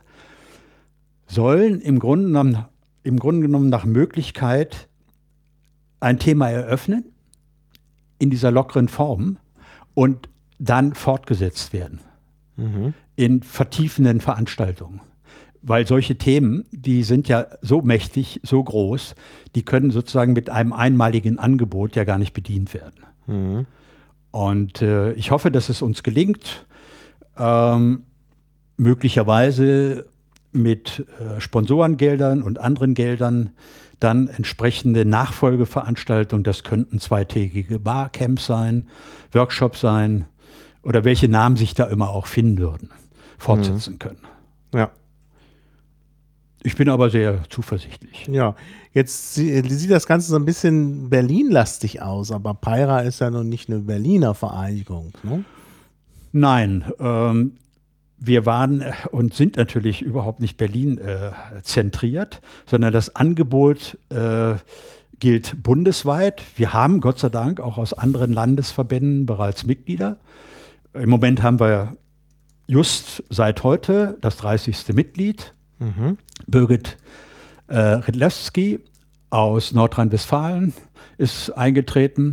D: sollen im Grunde genommen nach Möglichkeit ein Thema eröffnen in dieser lockeren Form und dann fortgesetzt werden in vertiefenden Veranstaltungen. Weil solche Themen, die sind ja so mächtig, so groß, die können sozusagen mit einem einmaligen Angebot ja gar nicht bedient werden. Und ich hoffe, dass es uns gelingt, möglicherweise mit Sponsorengeldern und anderen Geldern dann entsprechende Nachfolgeveranstaltungen, das könnten zweitägige Barcamps sein, Workshops sein oder welche Namen sich da immer auch finden würden, fortsetzen können.
C: Ja.
D: Ich bin aber sehr zuversichtlich.
C: Ja, jetzt sieht das Ganze so ein bisschen Berlin-lastig aus, aber Peira ist ja nun nicht eine Berliner Vereinigung, ne?
D: Nein, wir waren und sind natürlich überhaupt nicht Berlin zentriert, sondern das Angebot gilt bundesweit. Wir haben Gott sei Dank auch aus anderen Landesverbänden bereits Mitglieder. Im Moment haben wir just seit heute das 30. Mitglied, Birgit Rydlewski aus Nordrhein-Westfalen ist eingetreten.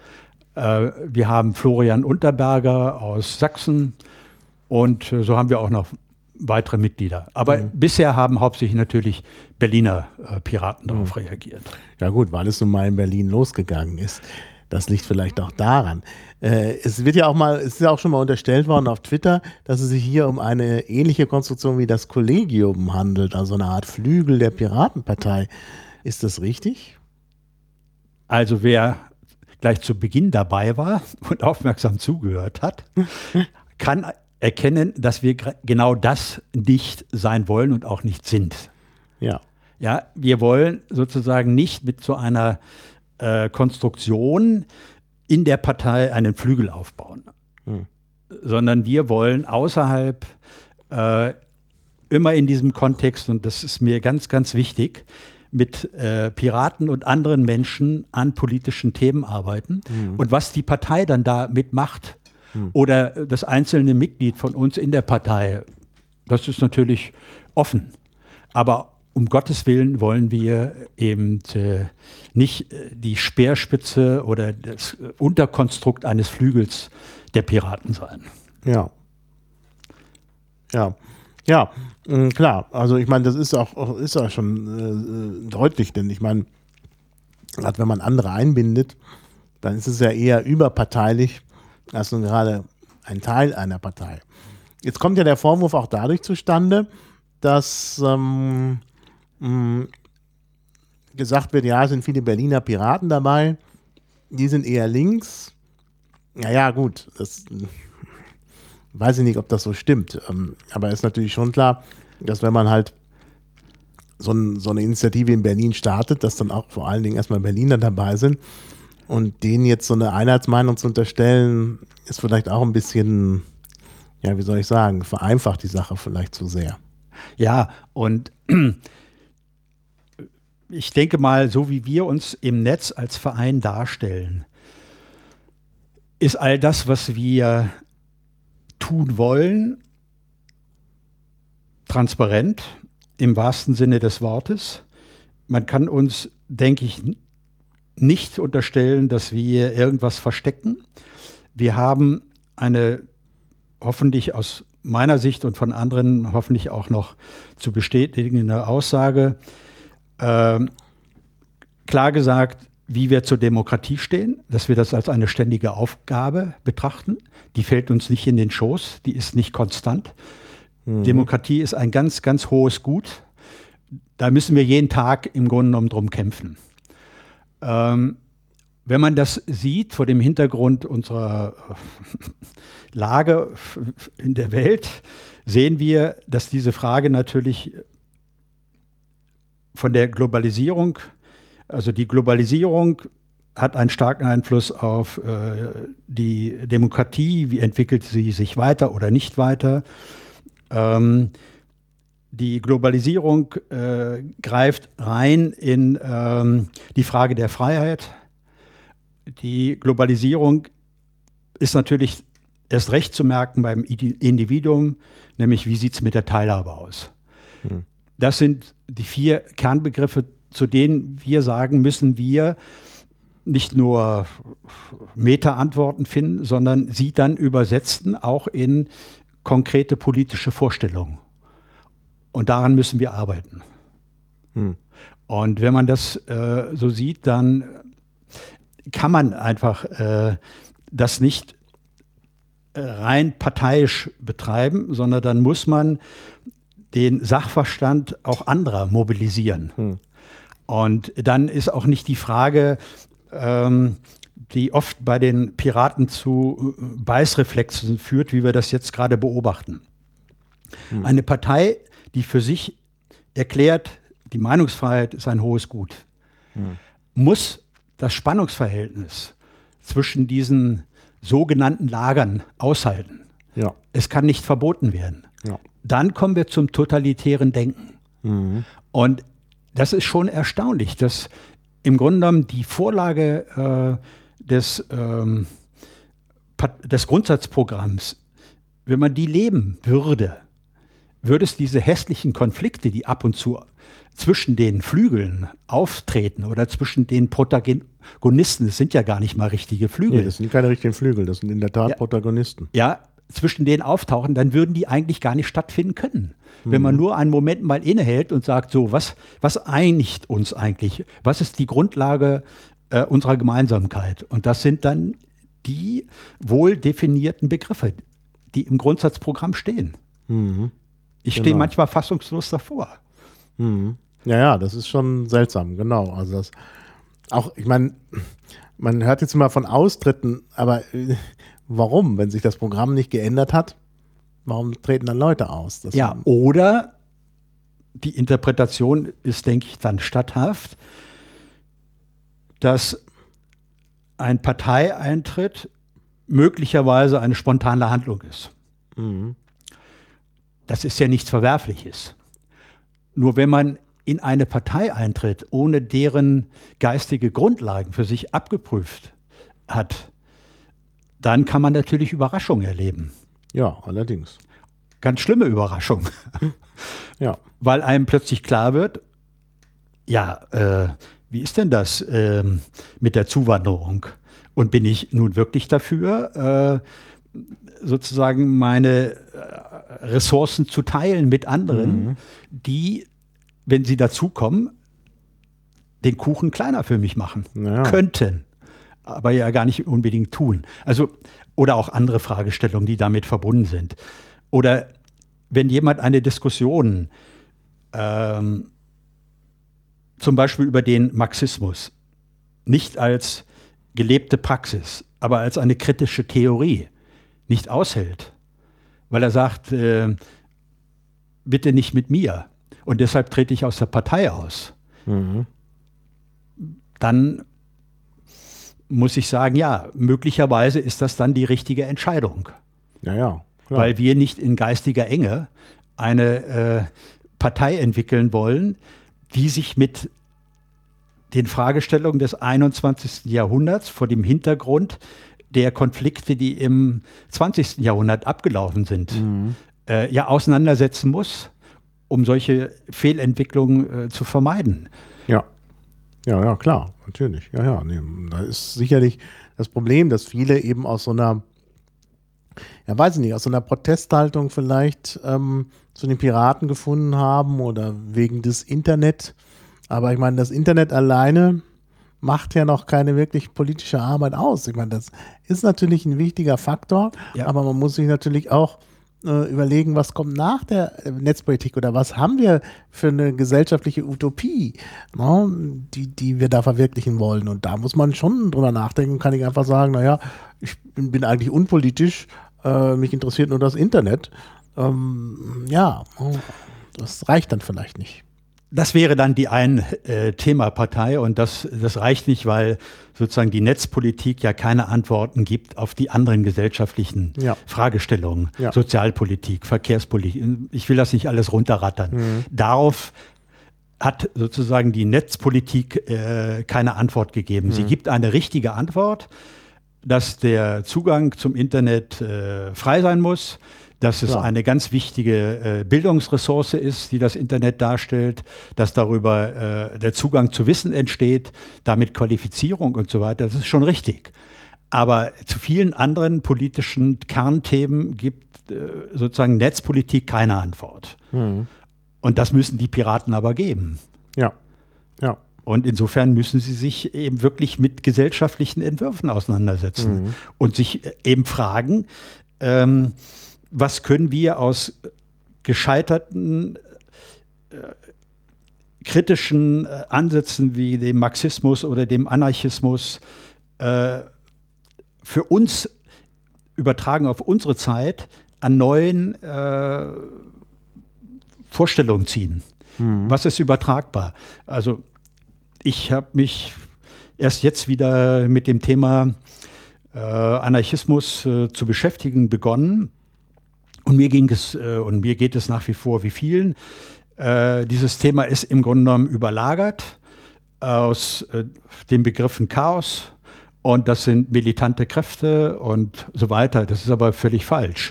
D: Wir haben Florian Unterberger aus Sachsen und so haben wir auch noch weitere Mitglieder. Aber bisher haben hauptsächlich natürlich Berliner Piraten darauf reagiert.
C: Ja gut, weil es nun mal in Berlin losgegangen ist. Das liegt vielleicht auch daran. Es ist ja auch schon mal unterstellt worden auf Twitter, dass es sich hier um eine ähnliche Konstruktion wie das Kollegium handelt, also eine Art Flügel der Piratenpartei. Ist das richtig?
D: Also wer gleich zu Beginn dabei war und aufmerksam zugehört hat, kann erkennen, dass wir genau das nicht sein wollen und auch nicht sind.
C: Ja.
D: Ja, wir wollen sozusagen nicht mit so einer Konstruktion in der Partei einen Flügel aufbauen, sondern wir wollen außerhalb immer in diesem Kontext, und das ist mir ganz, ganz wichtig, mit Piraten und anderen Menschen an politischen Themen arbeiten. Und was die Partei dann damit macht oder das einzelne Mitglied von uns in der Partei, das ist natürlich offen. Aber um Gottes Willen wollen wir eben nicht die Speerspitze oder das Unterkonstrukt eines Flügels der Piraten sein.
C: Ja. Ja. Ja, klar. Also ich meine, das ist auch schon deutlich, denn ich meine, gerade wenn man andere einbindet, dann ist es ja eher überparteilich als nun gerade ein Teil einer Partei. Jetzt kommt ja der Vorwurf auch dadurch zustande, dass gesagt wird, ja, es sind viele Berliner Piraten dabei, die sind eher links. Naja, gut, das weiß ich nicht, ob das so stimmt. Aber ist natürlich schon klar, dass wenn man halt so eine Initiative in Berlin startet, dass dann auch vor allen Dingen erstmal Berliner dabei sind. Und denen jetzt so eine Einheitsmeinung zu unterstellen, ist vielleicht auch ein bisschen, ja, wie soll ich sagen, vereinfacht die Sache vielleicht zu sehr.
D: Ja, und ich denke mal, so wie wir uns im Netz als Verein darstellen, ist all das, was wir tun wollen, transparent im wahrsten Sinne des Wortes. Man kann uns, denke ich, nicht unterstellen, dass wir irgendwas verstecken. Wir haben eine hoffentlich aus meiner Sicht und von anderen hoffentlich auch noch zu bestätigende Aussage, klar gesagt, wie wir zur Demokratie stehen, dass wir das als eine ständige Aufgabe betrachten. Die fällt uns nicht in den Schoß, die ist nicht konstant. Demokratie ist ein ganz, ganz hohes Gut. Da müssen wir jeden Tag im Grunde genommen drum kämpfen. Wenn man das sieht vor dem Hintergrund unserer Lage in der Welt, sehen wir, dass diese Frage natürlich von der Globalisierung, also die Globalisierung hat einen starken Einfluss auf die Demokratie, wie entwickelt sie sich weiter oder nicht weiter. Die Globalisierung greift rein in die Frage der Freiheit. Die Globalisierung ist natürlich erst recht zu merken beim Individuum, nämlich wie sieht es mit der Teilhabe aus. Das sind die 4 Kernbegriffe, zu denen wir sagen, müssen wir nicht nur Meta-Antworten finden, sondern sie dann übersetzen auch in konkrete politische Vorstellungen. Und daran müssen wir arbeiten. Und wenn man das so sieht, dann kann man einfach das nicht rein parteiisch betreiben, sondern dann muss man den Sachverstand auch anderer mobilisieren. Und dann ist auch nicht die Frage, die oft bei den Piraten zu Beißreflexen führt, wie wir das jetzt gerade beobachten. Eine Partei, die für sich erklärt, die Meinungsfreiheit ist ein hohes Gut, muss das Spannungsverhältnis zwischen diesen sogenannten Lagern aushalten.
C: Ja.
D: Es kann nicht verboten werden.
C: Ja.
D: Dann kommen wir zum totalitären Denken. Und das ist schon erstaunlich, dass im Grunde genommen die Vorlage des Grundsatzprogramms, wenn man die leben würde, würde es diese hässlichen Konflikte, die ab und zu zwischen den Flügeln auftreten oder zwischen den Protagonisten, das sind ja gar nicht mal richtige Flügel.
C: Nee, das sind keine richtigen Flügel, das sind in der Tat Protagonisten.
D: Ja, zwischen denen auftauchen, dann würden die eigentlich gar nicht stattfinden können. Wenn man nur einen Moment mal innehält und sagt, so, was einigt uns eigentlich? Was ist die Grundlage unserer Gemeinsamkeit? Und das sind dann die wohl definierten Begriffe, die im Grundsatzprogramm stehen. Ich stehe manchmal fassungslos davor.
C: Ja, das ist schon seltsam, genau. Also das auch, ich meine, man hört jetzt immer von Austritten, aber warum, wenn sich das Programm nicht geändert hat, warum treten dann Leute aus?
D: Ja, oder die Interpretation ist, denke ich, dann statthaft, dass ein Parteieintritt möglicherweise eine spontane Handlung ist. Das ist ja nichts Verwerfliches. Nur wenn man in eine Partei eintritt, ohne deren geistige Grundlagen für sich abgeprüft hat, dann kann man natürlich Überraschungen erleben.
C: Ja, allerdings.
D: Ganz schlimme Überraschungen.
C: Ja.
D: Weil einem plötzlich klar wird, ja, wie ist denn das mit der Zuwanderung? Und bin ich nun wirklich dafür, sozusagen meine Ressourcen zu teilen mit anderen, die, wenn sie dazukommen, den Kuchen kleiner für mich machen könnten, aber ja gar nicht unbedingt tun. Also, oder auch andere Fragestellungen, die damit verbunden sind. Oder wenn jemand eine Diskussion zum Beispiel über den Marxismus nicht als gelebte Praxis, aber als eine kritische Theorie nicht aushält, weil er sagt, bitte nicht mit mir und deshalb trete ich aus der Partei aus, dann muss ich sagen, ja, möglicherweise ist das dann die richtige Entscheidung.
C: Ja, klar.
D: Weil wir nicht in geistiger Enge eine Partei entwickeln wollen, die sich mit den Fragestellungen des 21. Jahrhunderts vor dem Hintergrund der Konflikte, die im 20. Jahrhundert abgelaufen sind, auseinandersetzen muss, um solche Fehlentwicklungen zu vermeiden.
C: Ja, klar, natürlich. Nee, da ist sicherlich das Problem, dass viele eben aus so einer, weiß ich nicht, aus so einer Protesthaltung vielleicht zu den Piraten gefunden haben oder wegen des Internet. Aber ich meine, das Internet alleine macht ja noch keine wirklich politische Arbeit aus. Ich meine, das ist natürlich ein wichtiger Faktor, aber man muss sich natürlich auch überlegen, was kommt nach der Netzpolitik oder was haben wir für eine gesellschaftliche Utopie, die wir da verwirklichen wollen. Und da muss man schon drüber nachdenken, kann ich einfach sagen, naja, ich bin eigentlich unpolitisch, mich interessiert nur das Internet. Das reicht dann vielleicht nicht.
D: Das wäre dann die Ein-Thema-Partei und das reicht nicht, weil sozusagen die Netzpolitik ja keine Antworten gibt auf die anderen gesellschaftlichen Fragestellungen. Sozialpolitik, Verkehrspolitik, ich will das nicht alles runterrattern. Darauf hat sozusagen die Netzpolitik keine Antwort gegeben. Sie gibt eine richtige Antwort, dass der Zugang zum Internet frei sein muss, dass es eine ganz wichtige Bildungsressource ist, die das Internet darstellt, dass darüber der Zugang zu Wissen entsteht, damit Qualifizierung und so weiter. Das ist schon richtig. Aber zu vielen anderen politischen Kernthemen gibt sozusagen Netzpolitik keine Antwort. Und das müssen die Piraten aber geben.
C: Ja.
D: Und insofern müssen sie sich eben wirklich mit gesellschaftlichen Entwürfen auseinandersetzen und sich eben fragen, was können wir aus gescheiterten kritischen Ansätzen wie dem Marxismus oder dem Anarchismus für uns übertragen auf unsere Zeit an neuen Vorstellungen ziehen. Was ist übertragbar? Also ich habe mich erst jetzt wieder mit dem Thema Anarchismus zu beschäftigen begonnen. Und mir geht es nach wie vor wie vielen. Dieses Thema ist im Grunde genommen überlagert aus den Begriffen Chaos und das sind militante Kräfte und so weiter. Das ist aber völlig falsch.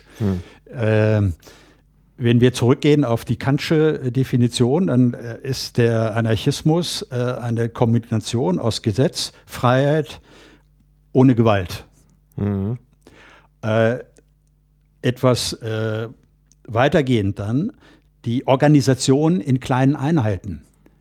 D: Wenn wir zurückgehen auf die Kantsche Definition, dann ist der Anarchismus eine Kombination aus Gesetz, Freiheit ohne Gewalt. Etwas weitergehend dann die Organisation in kleinen Einheiten,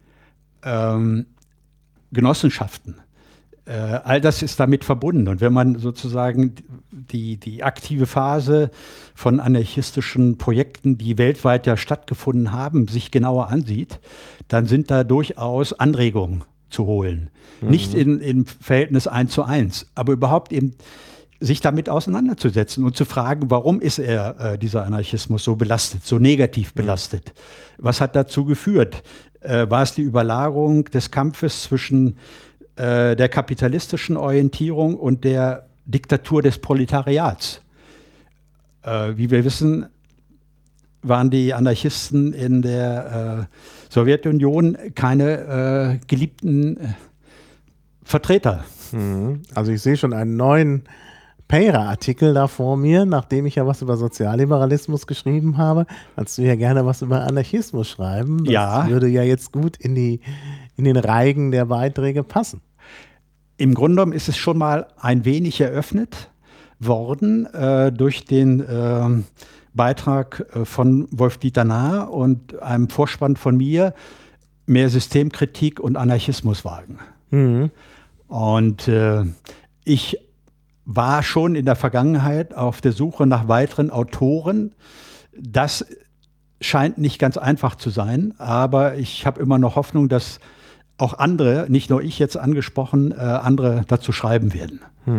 D: Genossenschaften. All das ist damit verbunden. Und wenn man sozusagen die aktive Phase von anarchistischen Projekten, die weltweit ja stattgefunden haben, sich genauer ansieht, dann sind da durchaus Anregungen zu holen. Nicht im Verhältnis 1:1, aber überhaupt eben sich damit auseinanderzusetzen und zu fragen, warum ist dieser Anarchismus so belastet, so negativ belastet? Was hat dazu geführt? War es die Überlagerung des Kampfes zwischen der kapitalistischen Orientierung und der Diktatur des Proletariats? Wie wir wissen, waren die Anarchisten in der Sowjetunion keine geliebten Vertreter.
C: Also ich sehe schon einen neuen Peyra-Artikel da vor mir, nachdem ich ja was über Sozialliberalismus geschrieben habe. Kannst du ja gerne was über Anarchismus schreiben. Das würde ja jetzt gut in den Reigen der Beiträge passen.
D: Im Grunde genommen ist es schon mal ein wenig eröffnet worden durch den Beitrag von Wolf-Dieter Nahr und einem Vorspann von mir, mehr Systemkritik und Anarchismus wagen. Und ich war schon in der Vergangenheit auf der Suche nach weiteren Autoren. Das scheint nicht ganz einfach zu sein, aber ich habe immer noch Hoffnung, dass auch andere, nicht nur ich jetzt angesprochen, andere dazu schreiben werden.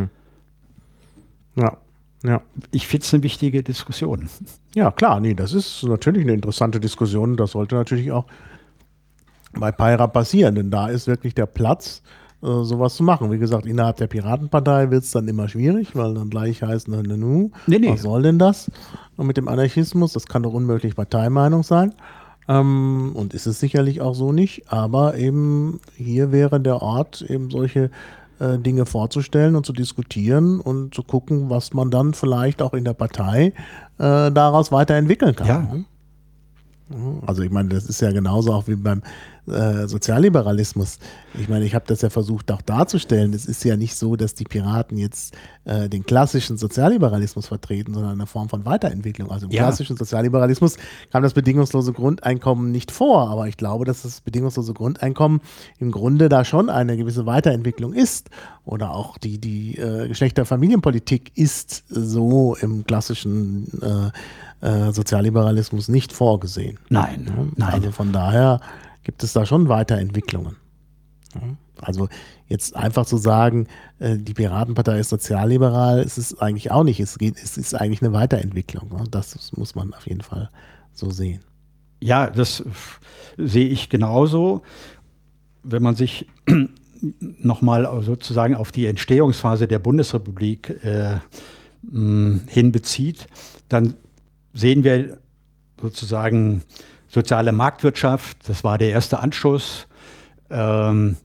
C: Ja.
D: Ich finde es eine wichtige Diskussion.
C: Ja, klar, nee, das ist natürlich eine interessante Diskussion. Das sollte natürlich auch bei Peyra passieren, denn da ist wirklich der Platz, sowas zu machen. Wie gesagt, innerhalb der Piratenpartei wird es dann immer schwierig, weil dann gleich heißt, was soll denn das? Und mit dem Anarchismus, das kann doch unmöglich Parteimeinung sein. Und ist es sicherlich auch so nicht, aber eben hier wäre der Ort, eben solche Dinge vorzustellen und zu diskutieren und zu gucken, was man dann vielleicht auch in der Partei daraus weiterentwickeln kann.
D: Ja.
C: Also ich meine, das ist ja genauso auch wie beim Sozialliberalismus. Ich meine, ich habe das ja versucht auch darzustellen. Es ist ja nicht so, dass die Piraten jetzt den klassischen Sozialliberalismus vertreten, sondern eine Form von Weiterentwicklung. Also im klassischen Sozialliberalismus kam das bedingungslose Grundeinkommen nicht vor, aber ich glaube, dass das bedingungslose Grundeinkommen im Grunde da schon eine gewisse Weiterentwicklung ist. Oder auch die Geschlechterfamilienpolitik ist so im klassischen Sozialliberalismus nicht vorgesehen.
D: Nein.
C: Also von daher gibt es da schon Weiterentwicklungen. Also jetzt einfach zu sagen, die Piratenpartei ist sozialliberal, ist es eigentlich auch nicht. Es ist eigentlich eine Weiterentwicklung. Das muss man auf jeden Fall so sehen.
D: Ja, das sehe ich genauso. Wenn man sich nochmal sozusagen auf die Entstehungsphase der Bundesrepublik hinbezieht, dann sehen wir sozusagen soziale Marktwirtschaft, das war der erste Anschuss, den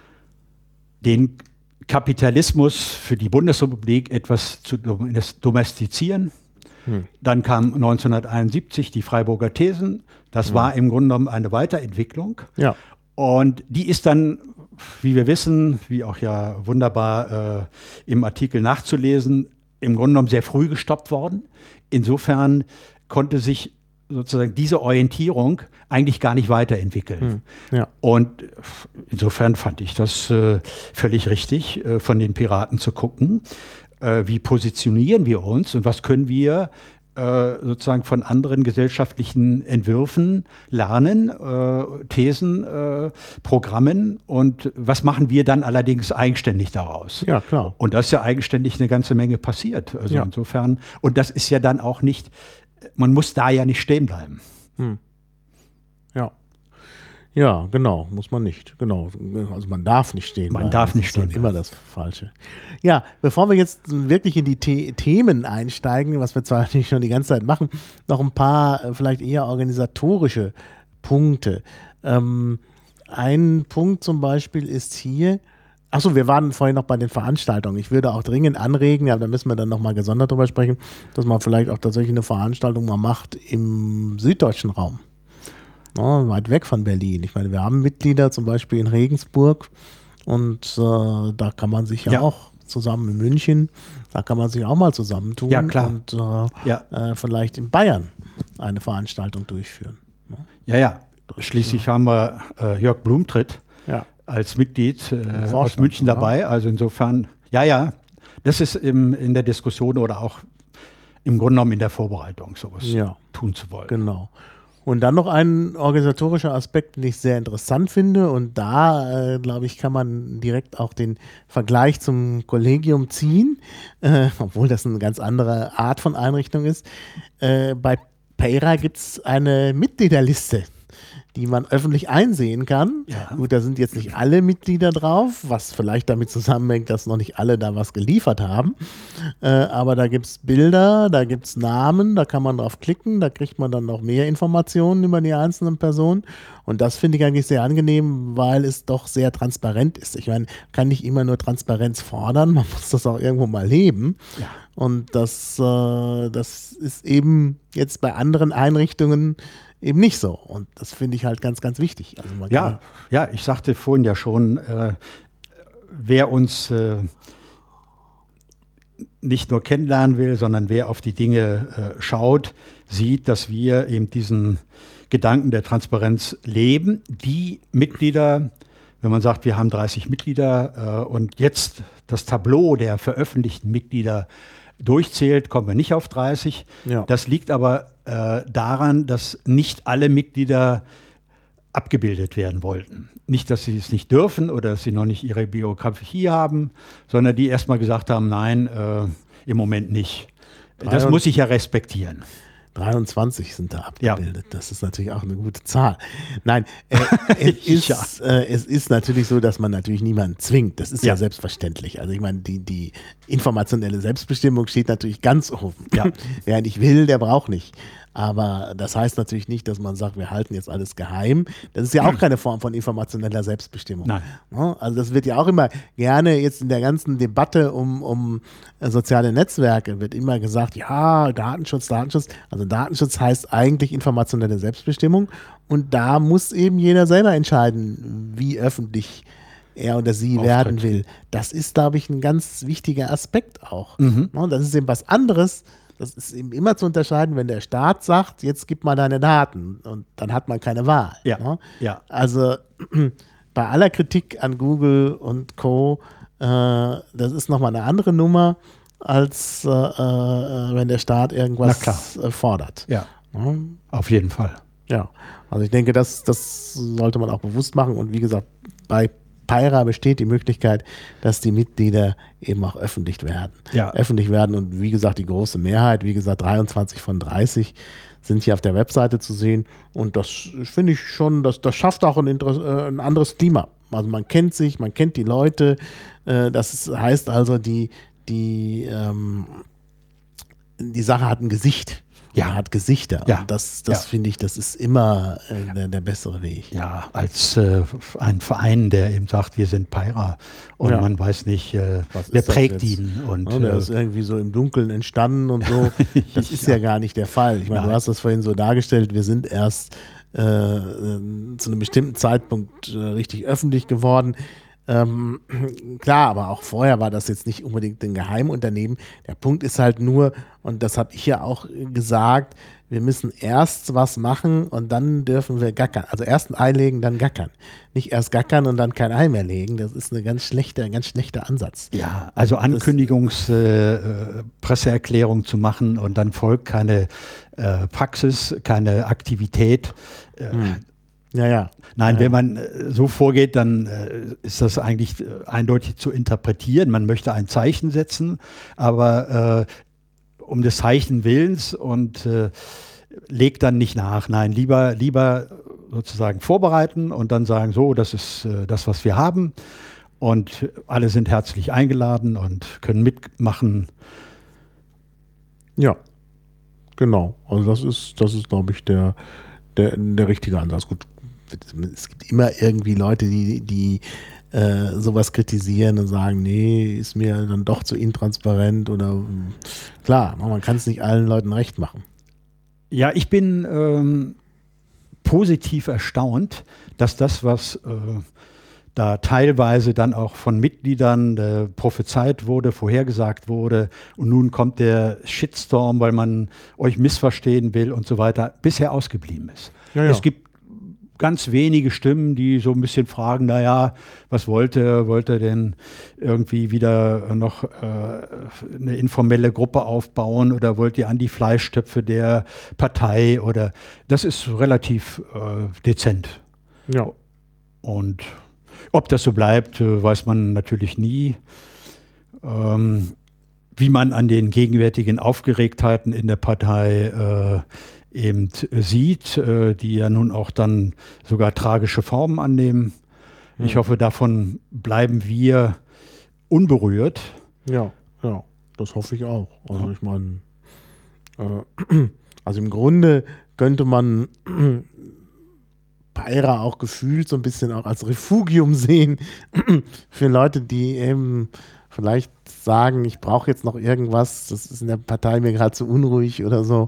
D: Kapitalismus für die Bundesrepublik etwas zu domestizieren. Dann kam 1971 die Freiburger Thesen, das war im Grunde genommen eine Weiterentwicklung.
C: Ja.
D: Und die ist dann, wie wir wissen, wie auch ja wunderbar im Artikel nachzulesen, im Grunde genommen sehr früh gestoppt worden. Insofern konnte sich sozusagen diese Orientierung eigentlich gar nicht weiterentwickeln.
C: Ja.
D: Und insofern fand ich das völlig richtig, von den Piraten zu gucken, wie positionieren wir uns und was können wir sozusagen von anderen gesellschaftlichen Entwürfen lernen, Thesen, Programmen und was machen wir dann allerdings eigenständig daraus?
C: Ja, klar.
D: Und da ist ja eigenständig eine ganze Menge passiert. Also
C: Ja.
D: insofern, und das ist ja dann auch nicht, man muss da ja nicht stehen bleiben.
C: Ja. Ja, genau, muss man nicht. Genau. Also man darf nicht stehen
D: Man
C: bleiben.
D: darf nicht
C: Das ist halt
D: stehen
C: immer das Falsche. Ja, bevor wir jetzt wirklich in die Themen einsteigen, was wir zwar natürlich schon die ganze Zeit machen, noch ein paar vielleicht eher organisatorische Punkte. Ein Punkt zum Beispiel ist hier, achso, wir waren vorhin noch bei den Veranstaltungen. Ich würde auch dringend anregen, aber da müssen wir dann nochmal gesondert drüber sprechen, dass man vielleicht auch tatsächlich eine Veranstaltung mal macht im süddeutschen Raum. Ja, weit weg von Berlin. Ich meine, wir haben Mitglieder zum Beispiel in Regensburg und da kann man sich ja auch zusammen in München, da kann man sich auch mal zusammentun
D: Ja, klar.
C: und vielleicht in Bayern eine Veranstaltung durchführen.
D: Ja. Schließlich haben wir Jörg Blumtritt
C: Ja.
D: als Mitglied aus
C: Vorstand,
D: München
C: ja.
D: dabei. Also insofern, das ist in der Diskussion oder auch im Grunde genommen in der Vorbereitung, sowas tun zu wollen.
C: Genau. Und dann noch ein organisatorischer Aspekt, den ich sehr interessant finde. Und da, glaube ich, kann man direkt auch den Vergleich zum Kollegium ziehen, obwohl das eine ganz andere Art von Einrichtung ist. Bei Payra gibt es eine Mitgliederliste, die man öffentlich einsehen kann.
D: Ja.
C: Gut, da sind jetzt nicht alle Mitglieder drauf, was vielleicht damit zusammenhängt, dass noch nicht alle da was geliefert haben. Aber da gibt es Bilder, da gibt es Namen, da kann man drauf klicken, da kriegt man dann noch mehr Informationen über die einzelnen Personen. Und das finde ich eigentlich sehr angenehm, weil es doch sehr transparent ist. Ich meine, kann nicht immer nur Transparenz fordern, man muss das auch irgendwo mal leben.
D: Ja.
C: Und das ist eben jetzt bei anderen Einrichtungen eben nicht so. Und das finde ich halt ganz, ganz wichtig. Also man kann
D: Ich sagte vorhin ja schon, wer uns nicht nur kennenlernen will, sondern wer auf die Dinge schaut, sieht, dass wir eben diesen Gedanken der Transparenz leben. Die Mitglieder, wenn man sagt, wir haben 30 Mitglieder und jetzt das Tableau der veröffentlichten Mitglieder durchzählt, kommen wir nicht auf 30.
C: Ja.
D: Das liegt aber daran, dass nicht alle Mitglieder abgebildet werden wollten. Nicht, dass sie es nicht dürfen oder dass sie noch nicht ihre Biografie haben, sondern die erstmal gesagt haben, nein, im Moment nicht. Das muss ich ja respektieren.
C: 23 sind da abgebildet. Das ist natürlich auch eine gute Zahl. Nein, es ist natürlich so, dass man natürlich niemanden zwingt. Das ist ja selbstverständlich. Also ich meine, die informationelle Selbstbestimmung steht natürlich ganz oben.
D: Ja.
C: Wer nicht will, der braucht nicht. Aber das heißt natürlich nicht, dass man sagt, wir halten jetzt alles geheim. Das ist ja auch keine Form von informationeller Selbstbestimmung.
D: Nein.
C: Also das wird ja auch immer gerne jetzt in der ganzen Debatte um soziale Netzwerke wird immer gesagt, ja, Datenschutz. Also Datenschutz heißt eigentlich informationelle Selbstbestimmung. Und da muss eben jeder selber entscheiden, wie öffentlich er oder sie werden will. Das ist, glaube ich, ein ganz wichtiger Aspekt auch. Das ist eben was anderes. Das ist eben immer zu unterscheiden, wenn der Staat sagt, jetzt gib mal deine Daten und dann hat man keine Wahl.
D: Ja.
C: Ne?
D: Ja.
C: Also bei aller Kritik an Google und Co., das ist nochmal eine andere Nummer, als wenn der Staat irgendwas fordert.
D: Ja,
C: Ne?
D: auf jeden Fall.
C: Ja, also ich denke, das sollte man auch bewusst machen. Und wie gesagt, bei Payra besteht die Möglichkeit, dass die Mitglieder eben auch öffentlich werden.
D: Ja.
C: Öffentlich werden und wie gesagt, die große Mehrheit, wie gesagt, 23 von 30 sind hier auf der Webseite zu sehen. Und das finde ich schon, das schafft auch ein anderes Klima. Also man kennt sich, man kennt die Leute. Das heißt also, die Sache hat ein Gesicht.
D: Ja.
C: Hat Gesichter.
D: Ja.
C: Und das finde ich, das ist immer der bessere Weg.
D: Ja, als ein Verein, der eben sagt, wir sind Payra und man weiß nicht, wer prägt ihn. Und,
C: der ist irgendwie so im Dunkeln entstanden und so. Das ist ja gar nicht der Fall. Ich meine, du hast das vorhin so dargestellt, wir sind erst zu einem bestimmten Zeitpunkt richtig öffentlich geworden. Klar, aber auch vorher war das jetzt nicht unbedingt ein Geheimunternehmen. Der Punkt ist halt nur, und das habe ich ja auch gesagt, wir müssen erst was machen und dann dürfen wir gackern. Also erst ein Ei legen, dann gackern. Nicht erst gackern und dann kein Ei mehr legen. Das ist ein ganz schlechter Ansatz.
D: Ja, also Presseerklärung zu machen und dann folgt keine Praxis, keine Aktivität.
C: Ja.
D: Nein, wenn man so vorgeht, dann ist das eigentlich eindeutig zu interpretieren. Man möchte ein Zeichen setzen, aber um des Zeichen Willens und legt dann nicht nach. Nein, lieber sozusagen vorbereiten und dann sagen, so, das ist das, was wir haben. Und alle sind herzlich eingeladen und können mitmachen.
C: Ja, genau. Also das ist glaube ich, der richtige Ansatz. Gut, es gibt immer irgendwie Leute, die sowas kritisieren und sagen, nee, ist mir dann doch zu intransparent oder klar, man kann es nicht allen Leuten recht machen.
D: Ja, ich bin positiv erstaunt, dass das, was da teilweise dann auch von Mitgliedern prophezeit wurde, vorhergesagt wurde und nun kommt der Shitstorm, weil man euch missverstehen will und so weiter, bisher ausgeblieben ist.
C: Ja.
D: Es gibt ganz wenige Stimmen, die so ein bisschen fragen, naja, was wollte er denn irgendwie wieder noch eine informelle Gruppe aufbauen oder wollt ihr an die Fleischtöpfe der Partei oder das ist relativ dezent.
C: Ja.
D: Und ob das so bleibt, weiß man natürlich nie. Wie man an den gegenwärtigen Aufgeregtheiten in der Partei eben sieht, die ja nun auch dann sogar tragische Formen annehmen. Ich hoffe, davon bleiben wir unberührt.
C: Ja, das hoffe ich auch. Also ich meine, also im Grunde könnte man Payra auch gefühlt so ein bisschen auch als Refugium sehen für Leute, die eben vielleicht sagen, ich brauche jetzt noch irgendwas, das ist in der Partei mir gerade zu unruhig oder so.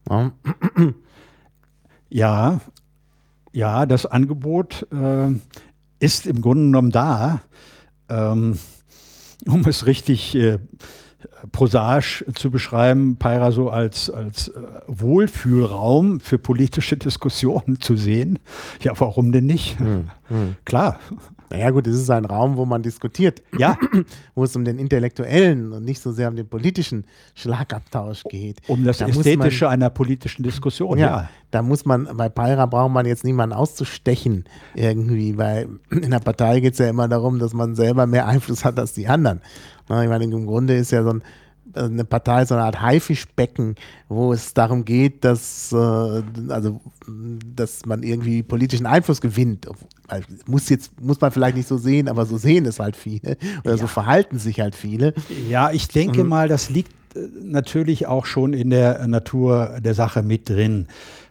D: Ja, das Angebot ist im Grunde genommen da, um es richtig prosaisch zu beschreiben, Payra so als Wohlfühlraum für politische Diskussionen zu sehen. Ja, warum denn nicht? Klar.
C: Naja gut, es ist ein Raum, wo man diskutiert.
D: Ja.
C: Wo es um den intellektuellen und nicht so sehr um den politischen Schlagabtausch geht.
D: Um das Ästhetische einer politischen Diskussion, ja.
C: Da muss man, bei Payra braucht man jetzt niemanden auszustechen irgendwie, weil in der Partei geht es ja immer darum, dass man selber mehr Einfluss hat als die anderen. Ich meine, im Grunde ist ja eine Partei so eine Art Haifischbecken, wo es darum geht, dass man irgendwie politischen Einfluss gewinnt. Muss man vielleicht nicht so sehen, aber so sehen es halt viele oder so verhalten sich halt viele.
D: Ja, ich denke mal, das liegt natürlich auch schon in der Natur der Sache mit drin.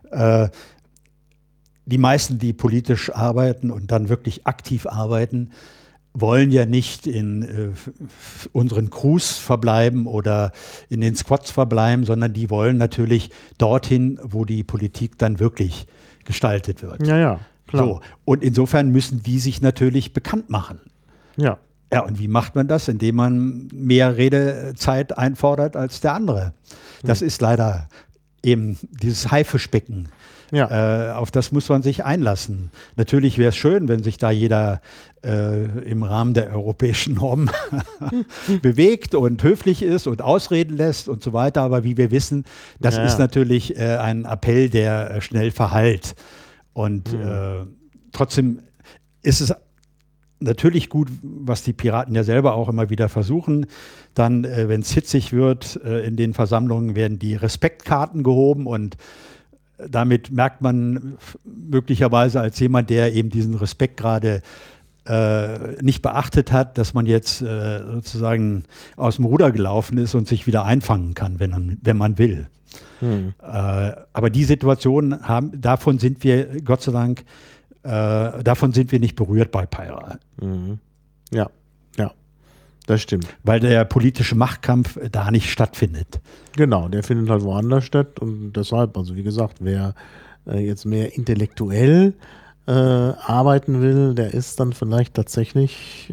D: Die meisten, die politisch arbeiten und dann wirklich aktiv arbeiten, wollen ja nicht in unseren Crews verbleiben oder in den Squads verbleiben, sondern die wollen natürlich dorthin, wo die Politik dann wirklich gestaltet wird.
C: Ja, klar.
D: So. Und insofern müssen die sich natürlich bekannt machen.
C: Ja.
D: Ja, und wie macht man das? Indem man mehr Redezeit einfordert als der andere. Das ist leider eben dieses Haifischbecken. Ja. Auf das muss man sich einlassen. Natürlich wäre es schön, wenn sich da jeder im Rahmen der europäischen Normen bewegt und höflich ist und ausreden lässt und so weiter. Aber wie wir wissen, das ist natürlich ein Appell, der schnell verhallt. Und trotzdem ist es natürlich gut, was die Piraten ja selber auch immer wieder versuchen. Dann, wenn es hitzig wird, in den Versammlungen werden die Respektkarten gehoben und damit merkt man möglicherweise als jemand, der eben diesen Respekt gerade nicht beachtet hat, dass man jetzt sozusagen aus dem Ruder gelaufen ist und sich wieder einfangen kann, wenn man will. Aber die Situation davon sind wir, Gott sei Dank, davon sind wir nicht berührt bei Payra.
C: Ja, das stimmt.
D: Weil der politische Machtkampf da nicht stattfindet.
C: Genau, der findet halt woanders statt und deshalb, also wie gesagt, wer jetzt mehr intellektuell arbeiten will, der ist dann vielleicht tatsächlich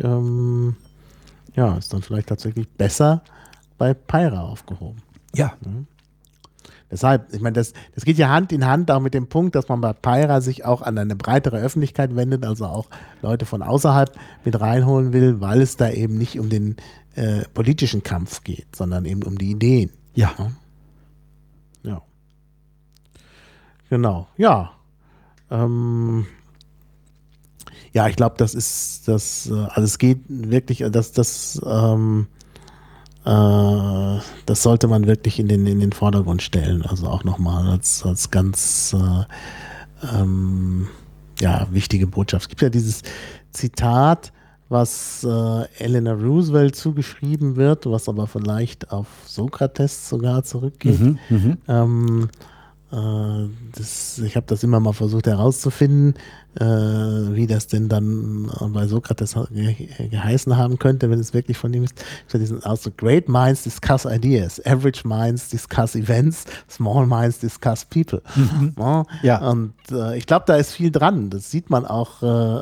C: besser bei Payra aufgehoben.
D: Ja.
C: Deshalb, ich meine, das geht ja Hand in Hand auch mit dem Punkt, dass man bei Payra sich auch an eine breitere Öffentlichkeit wendet, also auch Leute von außerhalb mit reinholen will, weil es da eben nicht um den politischen Kampf geht, sondern eben um die Ideen.
D: Ja.
C: Ja. Genau. Ja. Ja, ich glaube, das ist das, also es geht wirklich, das sollte man wirklich in den Vordergrund stellen. Also auch nochmal als ganz wichtige Botschaft. Es gibt ja dieses Zitat, was Eleanor Roosevelt zugeschrieben wird, was aber vielleicht auf Sokrates sogar zurückgeht. Ich habe das immer mal versucht herauszufinden, wie das denn dann bei Sokrates geheißen haben könnte, wenn es wirklich von ihm ist. Also great minds discuss ideas, average minds discuss events, small minds discuss people.
D: Ja.
C: Und ich glaube, da ist viel dran. Das sieht man auch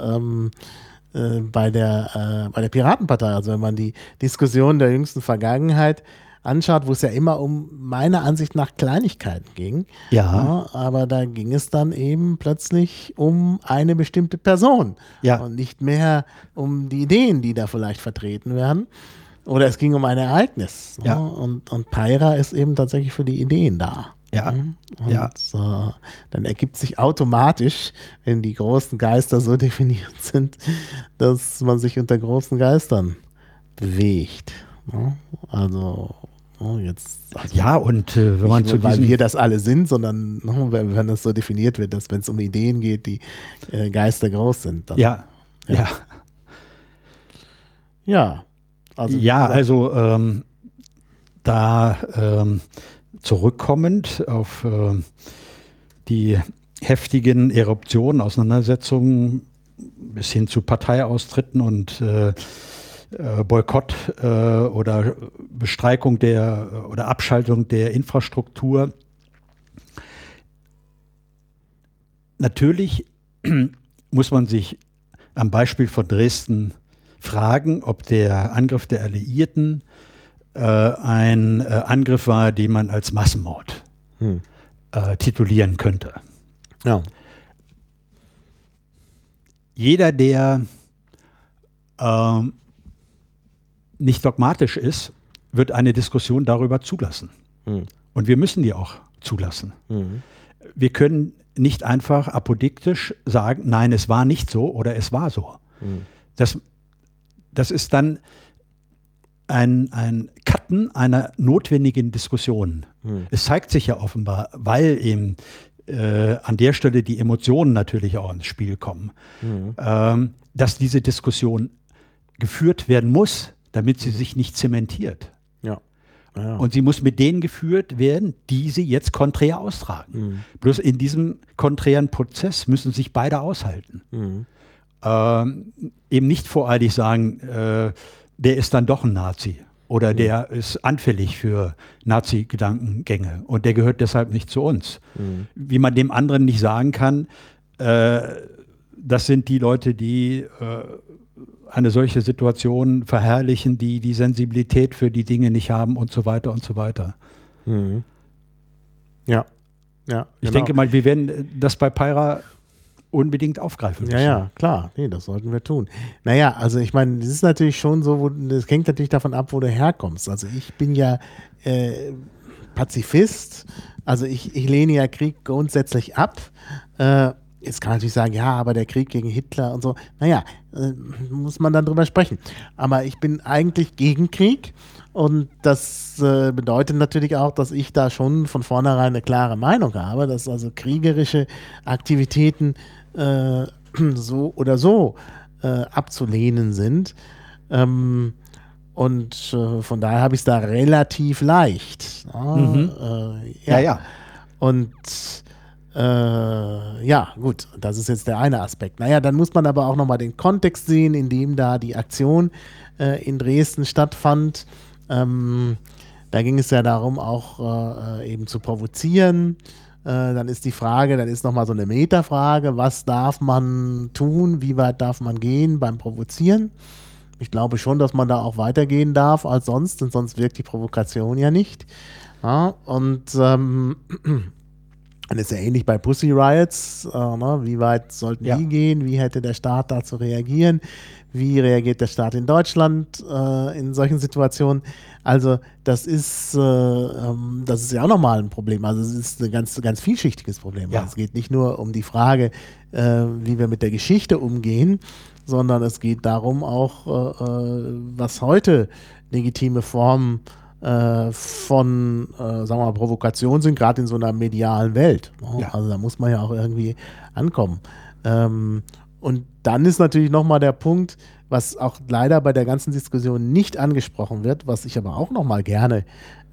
C: bei der Piratenpartei. Also wenn man die Diskussion der jüngsten Vergangenheit anschaut, wo es ja immer um meiner Ansicht nach Kleinigkeiten ging.
D: Ja.
C: Aber da ging es dann eben plötzlich um eine bestimmte Person.
D: Ja.
C: Und nicht mehr um die Ideen, die da vielleicht vertreten werden. Oder es ging um ein Ereignis.
D: Ja.
C: Und Payra ist eben tatsächlich für die Ideen da.
D: Ja.
C: Und
D: Ja.
C: dann ergibt sich automatisch, wenn die großen Geister so definiert sind, dass man sich unter großen Geistern bewegt. Also
D: Ja, und wenn man zu
C: weil
D: diesem...
C: wir das alle sind, sondern wenn das so definiert wird, dass wenn es um Ideen geht, die Geister groß sind. Dann,
D: Ja.
C: Also
D: zurückkommend auf die heftigen Eruptionen, Auseinandersetzungen bis hin zu Parteiaustritten und Boykott oder Bestreikung oder Abschaltung der Infrastruktur. Natürlich muss man sich am Beispiel von Dresden fragen, ob der Angriff der Alliierten ein Angriff war, den man als Massenmord titulieren könnte.
C: ja.
D: Jeder, der nicht dogmatisch ist, wird eine Diskussion darüber zulassen. Und wir müssen die auch zulassen. Wir können nicht einfach apodiktisch sagen, nein, es war nicht so oder es war so. Das ist dann ein Cutten einer notwendigen Diskussion. Es zeigt sich ja offenbar, weil eben an der Stelle die Emotionen natürlich auch ins Spiel kommen, dass diese Diskussion geführt werden muss, damit sie sich nicht zementiert.
C: Ja.
D: Und sie muss mit denen geführt werden, die sie jetzt konträr austragen. Bloß in diesem konträren Prozess müssen sich beide aushalten. Eben nicht voreilig sagen, der ist dann doch ein Nazi oder der ist anfällig für Nazi-Gedankengänge und der gehört deshalb nicht zu uns. Wie man dem anderen nicht sagen kann, das sind die Leute, die eine solche Situation verherrlichen, die die Sensibilität für die Dinge nicht haben und so weiter und so weiter.
C: Ja.
D: Ich denke mal, wir werden das bei Payra unbedingt aufgreifen müssen.
C: Ja, klar. Nee, das sollten wir tun. Naja, also ich meine, das ist natürlich schon so, das hängt natürlich davon ab, wo du herkommst. Also ich bin ja Pazifist, also ich lehne ja Krieg grundsätzlich ab. Jetzt kann man natürlich sagen, ja, aber der Krieg gegen Hitler und so, naja, muss man dann drüber sprechen. Aber ich bin eigentlich gegen Krieg und das bedeutet natürlich auch, dass ich da schon von vornherein eine klare Meinung habe, dass also kriegerische Aktivitäten so oder so abzulehnen sind. Und von daher habe ich es da relativ leicht.
D: Ja.
C: Und ja, gut, das ist jetzt der eine Aspekt. Naja, dann muss man aber auch nochmal den Kontext sehen, in dem da die Aktion in Dresden stattfand. Da ging es ja darum, auch eben zu provozieren. Dann ist die Frage, dann ist nochmal so eine Metafrage, was darf man tun, wie weit darf man gehen beim Provozieren? Ich glaube schon, dass man da auch weitergehen darf als sonst, denn sonst wirkt die Provokation ja nicht. Ja, und dann ist ja ähnlich bei Pussy Riots, ne? Wie weit sollten die gehen, wie hätte der Staat da zu reagieren, wie reagiert der Staat in Deutschland in solchen Situationen. Also das ist ja auch nochmal ein Problem. Also es ist ein ganz vielschichtiges Problem.
D: Ja.
C: Also es geht nicht nur um die Frage, wie wir mit der Geschichte umgehen, sondern es geht darum auch, was heute legitime Formen von, sagen wir mal, Provokation sind, gerade in so einer medialen Welt. Ne?
D: Ja.
C: Also da muss man ja auch irgendwie ankommen. Und dann ist natürlich nochmal der Punkt, was auch leider bei der ganzen Diskussion nicht angesprochen wird, was ich aber auch nochmal gerne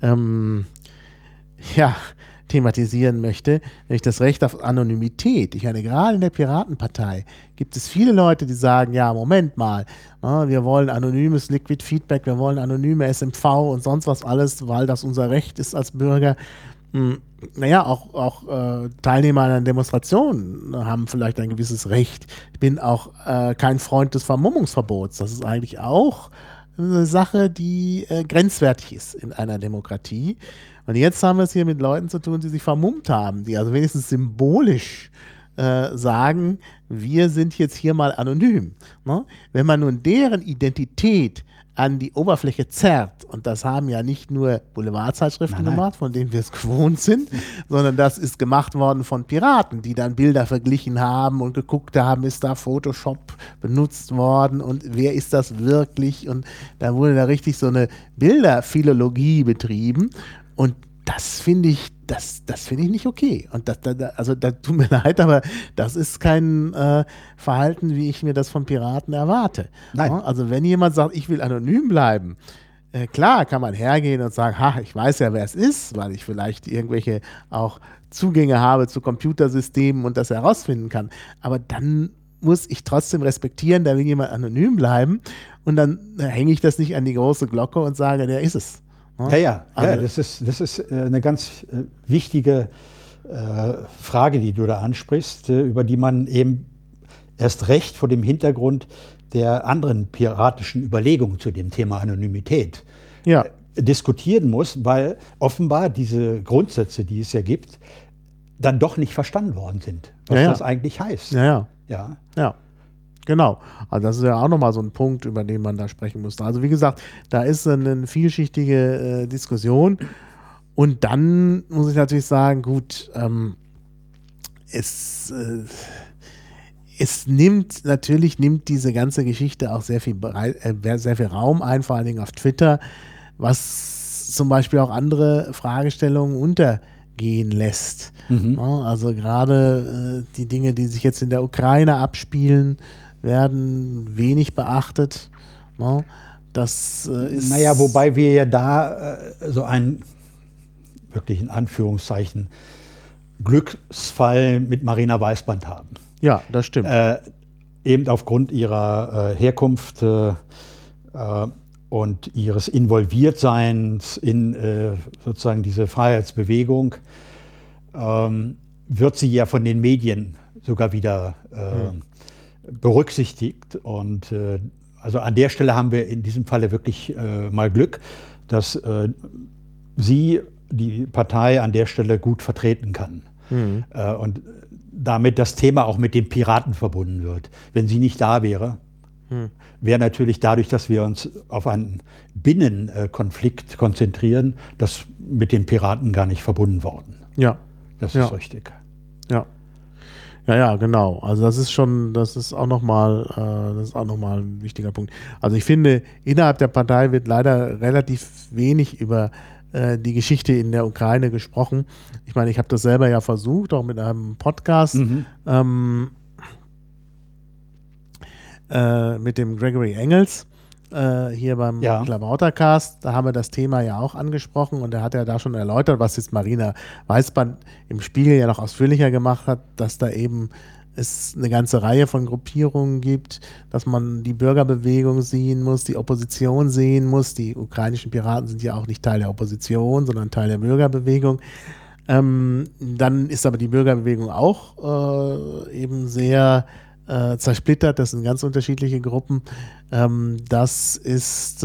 C: thematisieren möchte, nämlich das Recht auf Anonymität. Ich meine, gerade in der Piratenpartei gibt es viele Leute, die sagen, ja, Moment mal, wir wollen anonymes Liquid Feedback, wir wollen anonyme SMV und sonst was alles, weil das unser Recht ist als Bürger. Naja, auch Teilnehmer an einer Demonstration haben vielleicht ein gewisses Recht. Ich bin auch kein Freund des Vermummungsverbots. Das ist eigentlich auch eine Sache, die grenzwertig ist in einer Demokratie. Und jetzt haben wir es hier mit Leuten zu tun, die sich vermummt haben, die also wenigstens symbolisch sagen, wir sind jetzt hier mal anonym. Ne? Wenn man nun deren Identität an die Oberfläche zerrt, und das haben ja nicht nur Boulevardzeitschriften gemacht, von denen wir es gewohnt sind, sondern das ist gemacht worden von Piraten, die dann Bilder verglichen haben und geguckt haben, ist da Photoshop benutzt worden und wer ist das wirklich, und da wurde da richtig so eine Bilderphilologie betrieben, und das finde ich, das finde ich nicht okay. Und da tut mir leid, aber das ist kein Verhalten, wie ich mir das von Piraten erwarte.
D: Nein.
C: Ja, also wenn jemand sagt, ich will anonym bleiben, klar kann man hergehen und sagen, ich weiß ja, wer es ist, weil ich vielleicht irgendwelche auch Zugänge habe zu Computersystemen und das herausfinden kann. Aber dann muss ich trotzdem respektieren, da will jemand anonym bleiben, und dann hänge ich das nicht an die große Glocke und sage, der ist es.
D: Ja, das ist eine ganz wichtige Frage, die du da ansprichst, über die man eben erst recht vor dem Hintergrund der anderen piratischen Überlegungen zu dem Thema Anonymität diskutieren muss, weil offenbar diese Grundsätze, die es ja gibt, dann doch nicht verstanden worden sind, was das eigentlich heißt.
C: Ja. Genau. Also das ist ja auch nochmal so ein Punkt, über den man da sprechen muss. Also wie gesagt, da ist eine vielschichtige Diskussion. Und dann muss ich natürlich sagen, gut, nimmt diese ganze Geschichte auch sehr viel Raum ein, vor allen Dingen auf Twitter, was zum Beispiel auch andere Fragestellungen untergehen lässt. Ja, also gerade die Dinge, die sich jetzt in der Ukraine abspielen, werden wenig beachtet. Ja, das ist...
D: Naja, wobei wir ja da so einen, wirklich in Anführungszeichen, Glücksfall mit Marina Weißband haben.
C: Ja, das stimmt.
D: Eben aufgrund ihrer Herkunft und ihres Involviertseins in sozusagen diese Freiheitsbewegung wird sie ja von den Medien sogar wieder berücksichtigt. Und also an der Stelle haben wir in diesem Falle wirklich mal Glück, dass sie die Partei an der Stelle gut vertreten kann. Und damit das Thema auch mit den Piraten verbunden wird. Wenn sie nicht da wäre, wäre natürlich dadurch, dass wir uns auf einen Binnenkonflikt konzentrieren, das mit den Piraten gar nicht verbunden worden.
C: Ja.
D: Das ist richtig.
C: Ja, genau. Also das ist auch nochmal ein wichtiger Punkt. Also ich finde, innerhalb der Partei wird leider relativ wenig über die Geschichte in der Ukraine gesprochen. Ich meine, ich habe das selber ja versucht, auch mit einem Podcast mit dem Gregory Engels hier beim Klabautercast. Da haben wir das Thema ja auch angesprochen, und er hat ja da schon erläutert, was jetzt Marina Weißband im Spiegel ja noch ausführlicher gemacht hat, dass da eben es eine ganze Reihe von Gruppierungen gibt, dass man die Bürgerbewegung sehen muss, die Opposition sehen muss. Die ukrainischen Piraten sind ja auch nicht Teil der Opposition, sondern Teil der Bürgerbewegung. Dann ist aber die Bürgerbewegung auch eben sehr zersplittert. Das sind ganz unterschiedliche Gruppen. Das ist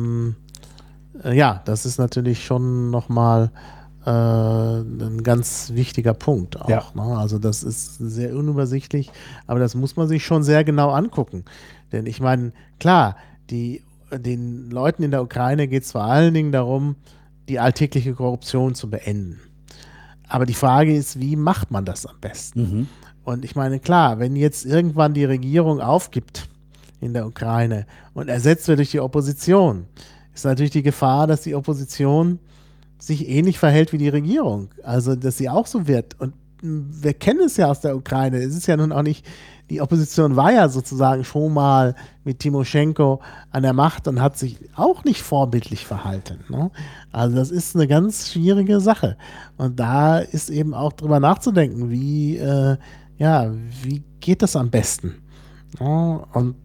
C: das ist natürlich schon nochmal ein ganz wichtiger Punkt auch.
D: Ja.
C: Ne? Also das ist sehr unübersichtlich, aber das muss man sich schon sehr genau angucken. Denn ich meine, klar, den Leuten in der Ukraine geht es vor allen Dingen darum, die alltägliche Korruption zu beenden. Aber die Frage ist, wie macht man das am besten? Und ich meine, klar, wenn jetzt irgendwann die Regierung aufgibt in der Ukraine und ersetzt wird durch die Opposition, ist natürlich die Gefahr, dass die Opposition sich ähnlich verhält wie die Regierung. Also, dass sie auch so wird. Und wir kennen es ja aus der Ukraine. Es ist ja nun auch nicht, die Opposition war ja sozusagen schon mal mit Timoschenko an der Macht und hat sich auch nicht vorbildlich verhalten. Ne? Also das ist eine ganz schwierige Sache. Und da ist eben auch drüber nachzudenken, wie geht das am besten? Ja, und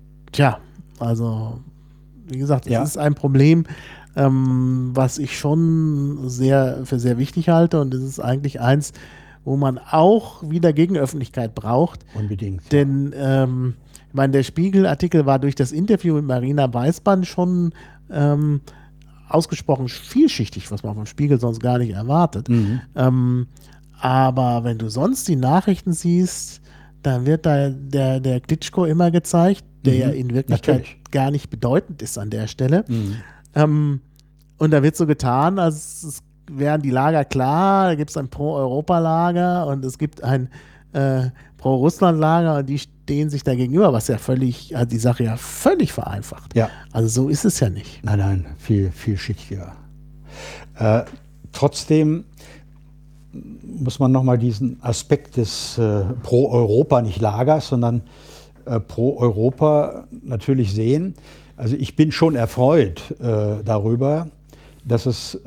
C: also wie gesagt, es ist ein Problem, was ich schon für sehr wichtig halte, und es ist eigentlich eins, wo man auch wieder Gegenöffentlichkeit braucht.
D: Unbedingt.
C: Denn ich meine, der Spiegel-Artikel war durch das Interview mit Marina Weißband schon ausgesprochen vielschichtig, was man vom Spiegel sonst gar nicht erwartet. Aber wenn du sonst die Nachrichten siehst, dann wird da der Klitschko immer gezeigt, der ja in Wirklichkeit gar nicht bedeutend ist an der Stelle. Und da wird so getan, als es wären die Lager klar, da gibt es ein Pro-Europa-Lager und es gibt ein Pro-Russland-Lager, und die stehen sich da gegenüber, was ja die Sache ja völlig vereinfacht.
D: Ja.
C: Also so ist es ja nicht.
D: Nein, viel vielschichtiger. Trotzdem muss man nochmal diesen Aspekt des Pro-Europa, nicht Lagers, sondern Pro-Europa natürlich sehen. Also ich bin schon erfreut darüber, dass es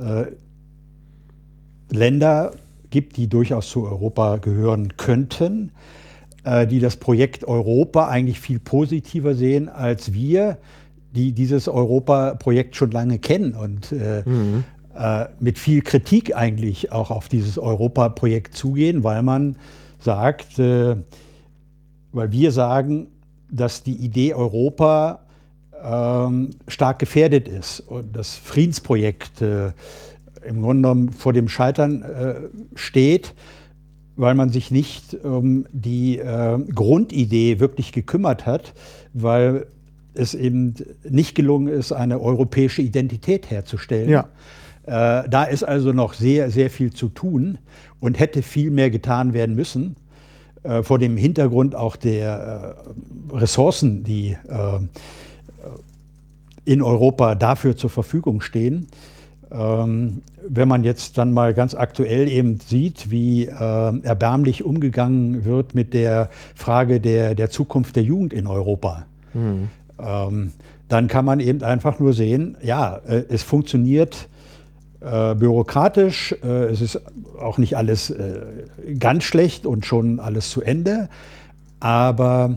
D: Länder gibt, die durchaus zu Europa gehören könnten, die das Projekt Europa eigentlich viel positiver sehen als wir, die dieses Europa-Projekt schon lange kennen und mit viel Kritik eigentlich auch auf dieses Europa-Projekt zugehen, weil man sagt, weil wir sagen, dass die Idee Europa stark gefährdet ist und das Friedensprojekt im Grunde genommen vor dem Scheitern steht, weil man sich nicht um die Grundidee wirklich gekümmert hat, weil es eben nicht gelungen ist, eine europäische Identität herzustellen.
C: Ja.
D: Da ist also noch sehr, sehr viel zu tun und hätte viel mehr getan werden müssen, vor dem Hintergrund auch der Ressourcen, die in Europa dafür zur Verfügung stehen. Wenn man jetzt dann mal ganz aktuell eben sieht, wie erbärmlich umgegangen wird mit der Frage der Zukunft der Jugend in Europa, dann kann man eben einfach nur sehen, ja, es funktioniert bürokratisch, es ist auch nicht alles ganz schlecht und schon alles zu Ende, aber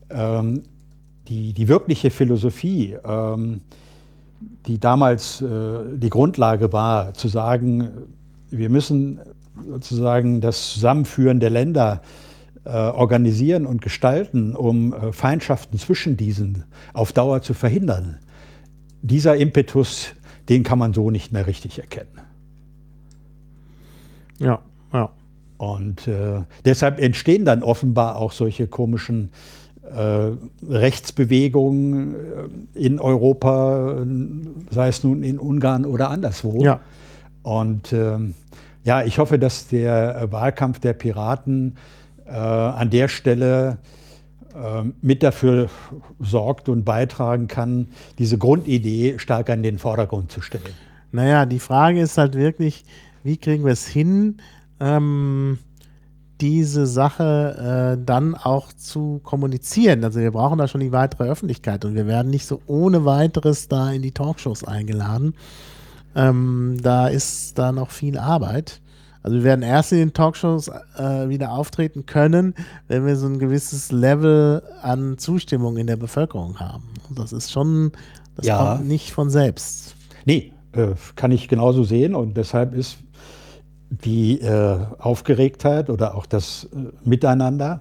D: die wirkliche Philosophie, die damals die Grundlage war, zu sagen, wir müssen sozusagen das Zusammenführen der Länder organisieren und gestalten, um Feindschaften zwischen diesen auf Dauer zu verhindern. Dieser Impetus, den kann man so nicht mehr richtig erkennen.
C: Ja.
D: Und deshalb entstehen dann offenbar auch solche komischen Rechtsbewegungen in Europa, sei es nun in Ungarn oder anderswo.
C: Ja.
D: Und ich hoffe, dass der Wahlkampf der Piraten an der Stelle mit dafür sorgt und beitragen kann, diese Grundidee stärker in den Vordergrund zu stellen.
C: Naja, die Frage ist halt wirklich, wie kriegen wir es hin, diese Sache dann auch zu kommunizieren. Also wir brauchen da schon die weitere Öffentlichkeit und wir werden nicht so ohne weiteres da in die Talkshows eingeladen. Da ist da noch viel Arbeit. Also wir werden erst in den Talkshows wieder auftreten können, wenn wir so ein gewisses Level an Zustimmung in der Bevölkerung haben. Das ist schon, das kommt nicht von selbst.
D: Nee, kann ich genauso sehen und deshalb ist die Aufgeregtheit oder auch das Miteinander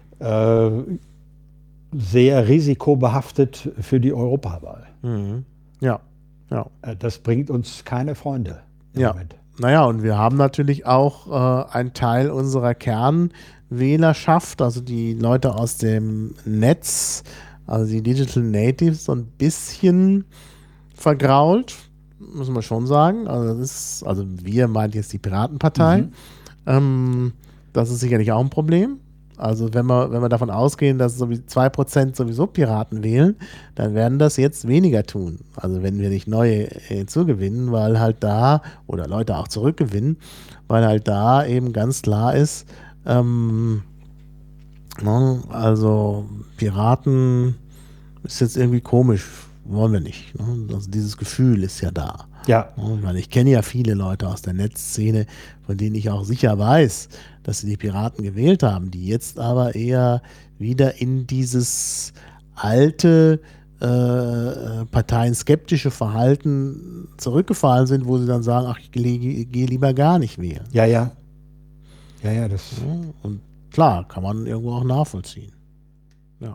D: sehr risikobehaftet für die Europawahl.
C: Ja, ja.
D: Das bringt uns keine Freunde im
C: Ja.
D: Moment.
C: Naja, und wir haben natürlich auch einen Teil unserer Kernwählerschaft, also die Leute aus dem Netz, also die Digital Natives, so ein bisschen vergrault, müssen wir schon sagen. Also wir meint jetzt die Piratenpartei. Das ist sicherlich auch ein Problem. Also wenn wir davon ausgehen, dass 2% sowieso Piraten wählen, dann werden das jetzt weniger tun. Also wenn wir nicht neue hinzugewinnen, weil halt da, oder Leute auch zurückgewinnen, weil halt da eben ganz klar ist, also Piraten ist jetzt irgendwie komisch, wollen wir nicht. Also dieses Gefühl ist ja da.
D: Ja.
C: Weil ich kenne ja viele Leute aus der Netzszene, von denen ich auch sicher weiß, dass sie die Piraten gewählt haben, die jetzt aber eher wieder in dieses alte parteienskeptische Verhalten zurückgefallen sind, wo sie dann sagen, ach, ich gehe lieber gar nicht wählen.
D: Ja, ja. Ja, ja, das.
C: Und klar, kann man irgendwo auch nachvollziehen. Ja.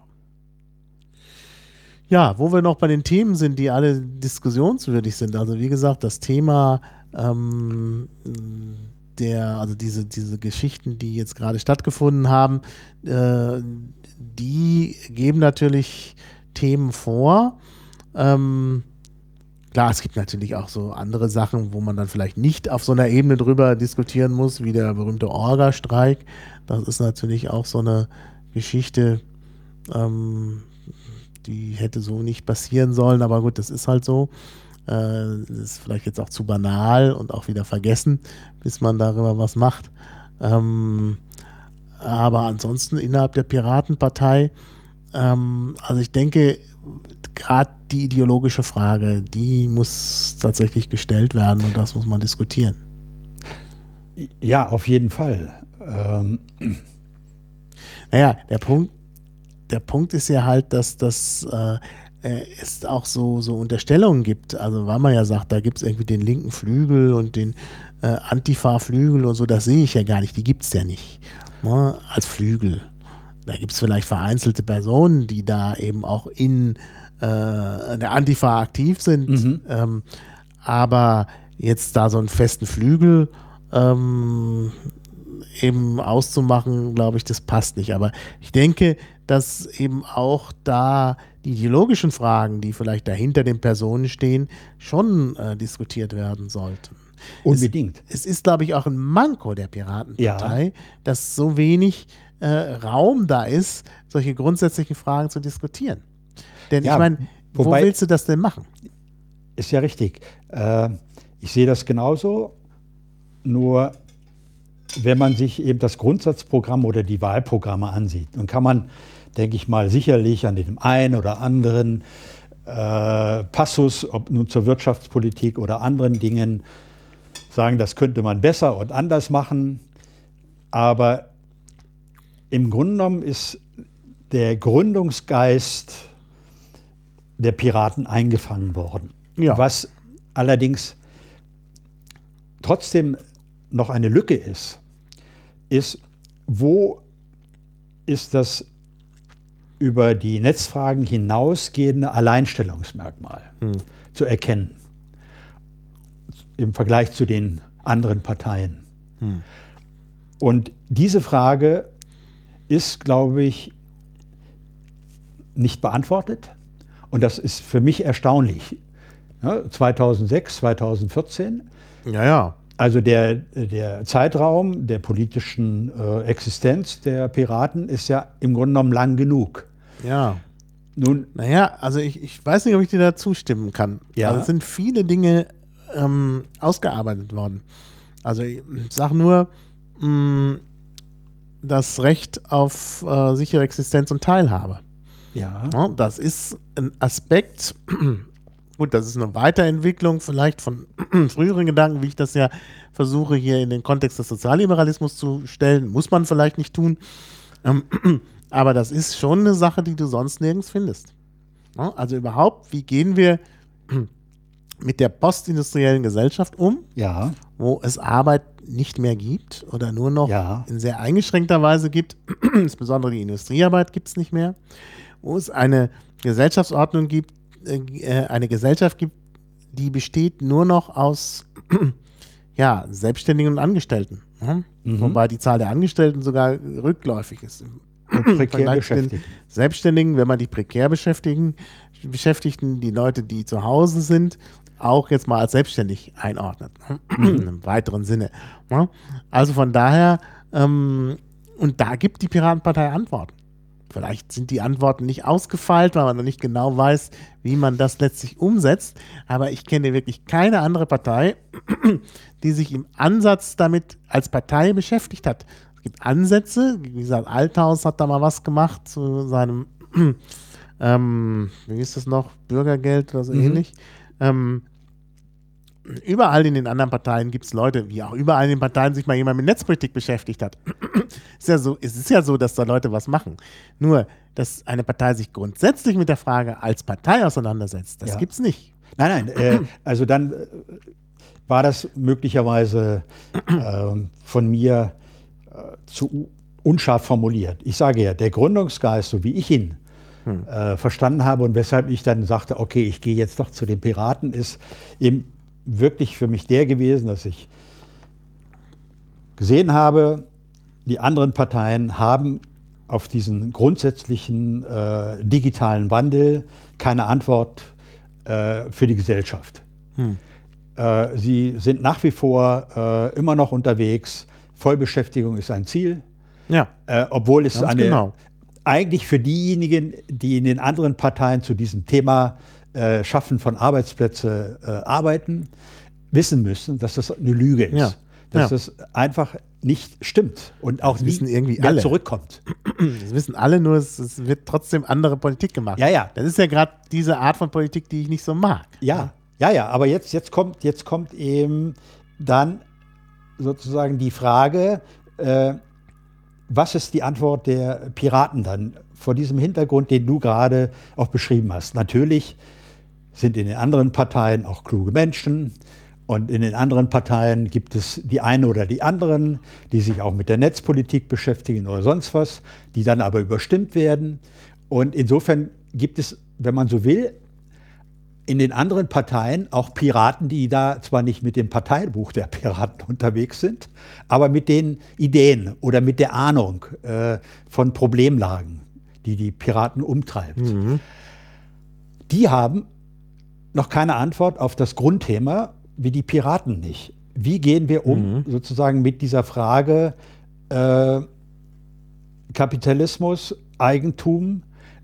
C: Ja, wo wir noch bei den Themen sind, die alle diskussionswürdig sind. Also wie gesagt, das Thema also diese Geschichten, die jetzt gerade stattgefunden haben, die geben natürlich Themen vor. Klar, es gibt natürlich auch so andere Sachen, wo man dann vielleicht nicht auf so einer Ebene drüber diskutieren muss, wie der berühmte Orga-Streik. Das ist natürlich auch so eine Geschichte, die hätte so nicht passieren sollen, aber gut, das ist halt so. Das ist vielleicht jetzt auch zu banal und auch wieder vergessen, bis man darüber was macht. Aber ansonsten innerhalb der Piratenpartei, also ich denke, gerade die ideologische Frage, die muss tatsächlich gestellt werden und das muss man diskutieren.
D: Ja, auf jeden Fall.
C: Naja, der Punkt ist ja halt, dass es auch so Unterstellungen gibt, also weil man ja sagt, da gibt es irgendwie den linken Flügel und den Antifa-Flügel und so, das sehe ich ja gar nicht, die gibt es ja nicht, ne, als Flügel. Da gibt es vielleicht vereinzelte Personen, die da eben auch in der Antifa aktiv sind, aber jetzt da so einen festen Flügel eben auszumachen, glaube ich, das passt nicht. Aber ich denke, dass eben auch da die ideologischen Fragen, die vielleicht dahinter den Personen stehen, schon diskutiert werden sollten.
D: Unbedingt.
C: Es ist, glaube ich, auch ein Manko der Piratenpartei, dass so wenig Raum da ist, solche grundsätzlichen Fragen zu diskutieren. Denn ich meine, wo willst du das denn machen?
D: Ist ja richtig. Ich sehe das genauso, nur wenn man sich eben das Grundsatzprogramm oder die Wahlprogramme ansieht, dann kann man, denke ich mal, sicherlich an dem einen oder anderen Passus, ob nun zur Wirtschaftspolitik oder anderen Dingen, sagen, das könnte man besser und anders machen. Aber im Grunde genommen ist der Gründungsgeist der Piraten eingefangen worden.
C: Ja.
D: Was allerdings trotzdem noch eine Lücke ist, wo ist das über die Netzfragen hinausgehende Alleinstellungsmerkmal zu erkennen im Vergleich zu den anderen Parteien. Und diese Frage ist, glaube ich, nicht beantwortet. Und das ist für mich erstaunlich. Ja, 2006, 2014.
C: Ja.
D: Also der Zeitraum der politischen Existenz der Piraten ist ja im Grunde genommen lang genug.
C: Ja.
D: Nun,
C: naja, also ich weiß nicht, ob ich dir da zustimmen kann.
D: Ja.
C: Also es sind viele Dinge ausgearbeitet worden. Also ich sage nur, das Recht auf sichere Existenz und Teilhabe.
D: ja.
C: Ja, das ist ein Aspekt, gut, das ist eine Weiterentwicklung vielleicht von früheren Gedanken, wie ich das ja versuche hier in den Kontext des Sozialliberalismus zu stellen. Muss man vielleicht nicht tun. Aber das ist schon eine Sache, die du sonst nirgends findest. Ja, also überhaupt, wie gehen wir mit der postindustriellen Gesellschaft um,
D: Ja,
C: wo es Arbeit nicht mehr gibt oder nur noch
D: Ja.
C: in sehr eingeschränkter Weise gibt, insbesondere die Industriearbeit gibt es nicht mehr, wo es eine Gesellschaftsordnung gibt, eine Gesellschaft gibt, die besteht nur noch aus ja, Selbstständigen und Angestellten. Ne? Wobei die Zahl der Angestellten sogar rückläufig ist.
D: und
C: Im
D: prekär
C: Vergleich zu den
D: beschäftigt.
C: Selbstständigen, wenn man die prekär Beschäftigten, die Leute, die zu Hause sind, auch jetzt mal als selbstständig einordnet. Im weiteren Sinne. Ne? Also von daher, und da gibt die Piratenpartei Antworten. Vielleicht sind die Antworten nicht ausgefeilt, weil man noch nicht genau weiß, wie man das letztlich umsetzt. Aber ich kenne wirklich keine andere Partei, die sich im Ansatz damit als Partei beschäftigt hat. Es gibt Ansätze, wie gesagt, Althaus hat da mal was gemacht zu seinem, wie ist das noch, Bürgergeld oder so ähnlich. Überall in den anderen Parteien gibt es Leute, wie auch überall in den Parteien sich mal jemand mit Netzpolitik beschäftigt hat. Es ist ja so, dass da Leute was machen. Nur, dass eine Partei sich grundsätzlich mit der Frage als Partei auseinandersetzt, das
D: Ja.
C: gibt es nicht.
D: Nein, also dann war das möglicherweise von mir zu unscharf formuliert. Ich sage ja, der Gründungsgeist, so wie ich ihn verstanden habe und weshalb ich dann sagte, okay, ich gehe jetzt doch zu den Piraten, ist eben wirklich für mich der gewesen, dass ich gesehen habe, die anderen Parteien haben auf diesen grundsätzlichen digitalen Wandel keine Antwort für die Gesellschaft. Sie sind nach wie vor immer noch unterwegs. Vollbeschäftigung ist ein Ziel,
C: Ja,
D: obwohl es
C: ganz genau.
D: eigentlich für diejenigen, die in den anderen Parteien zu diesem Thema Schaffen von Arbeitsplätzen arbeiten, wissen müssen, dass das eine Lüge ist.
C: Ja.
D: Dass
C: Ja.
D: das einfach nicht stimmt und auch
C: Das
D: nie
C: wissen irgendwie
D: mehr
C: alle.
D: zurückkommt.
C: Das wissen alle, nur es wird trotzdem andere Politik gemacht.
D: Ja, ja.
C: Das ist ja gerade diese Art von Politik, die ich nicht so mag.
D: Ja, aber jetzt kommt eben dann sozusagen die Frage, was ist die Antwort der Piraten dann vor diesem Hintergrund, den du gerade auch beschrieben hast? Natürlich sind in den anderen Parteien auch kluge Menschen und in den anderen Parteien gibt es die einen oder die anderen, die sich auch mit der Netzpolitik beschäftigen oder sonst was, die dann aber überstimmt werden. Und insofern gibt es, wenn man so will, in den anderen Parteien auch Piraten, die da zwar nicht mit dem Parteibuch der Piraten unterwegs sind, aber mit den Ideen oder mit der Ahnung von Problemlagen, die die Piraten umtreibt. Die haben noch keine Antwort auf das Grundthema, wie die Piraten nicht. Wie gehen wir um sozusagen mit dieser Frage Kapitalismus, Eigentum,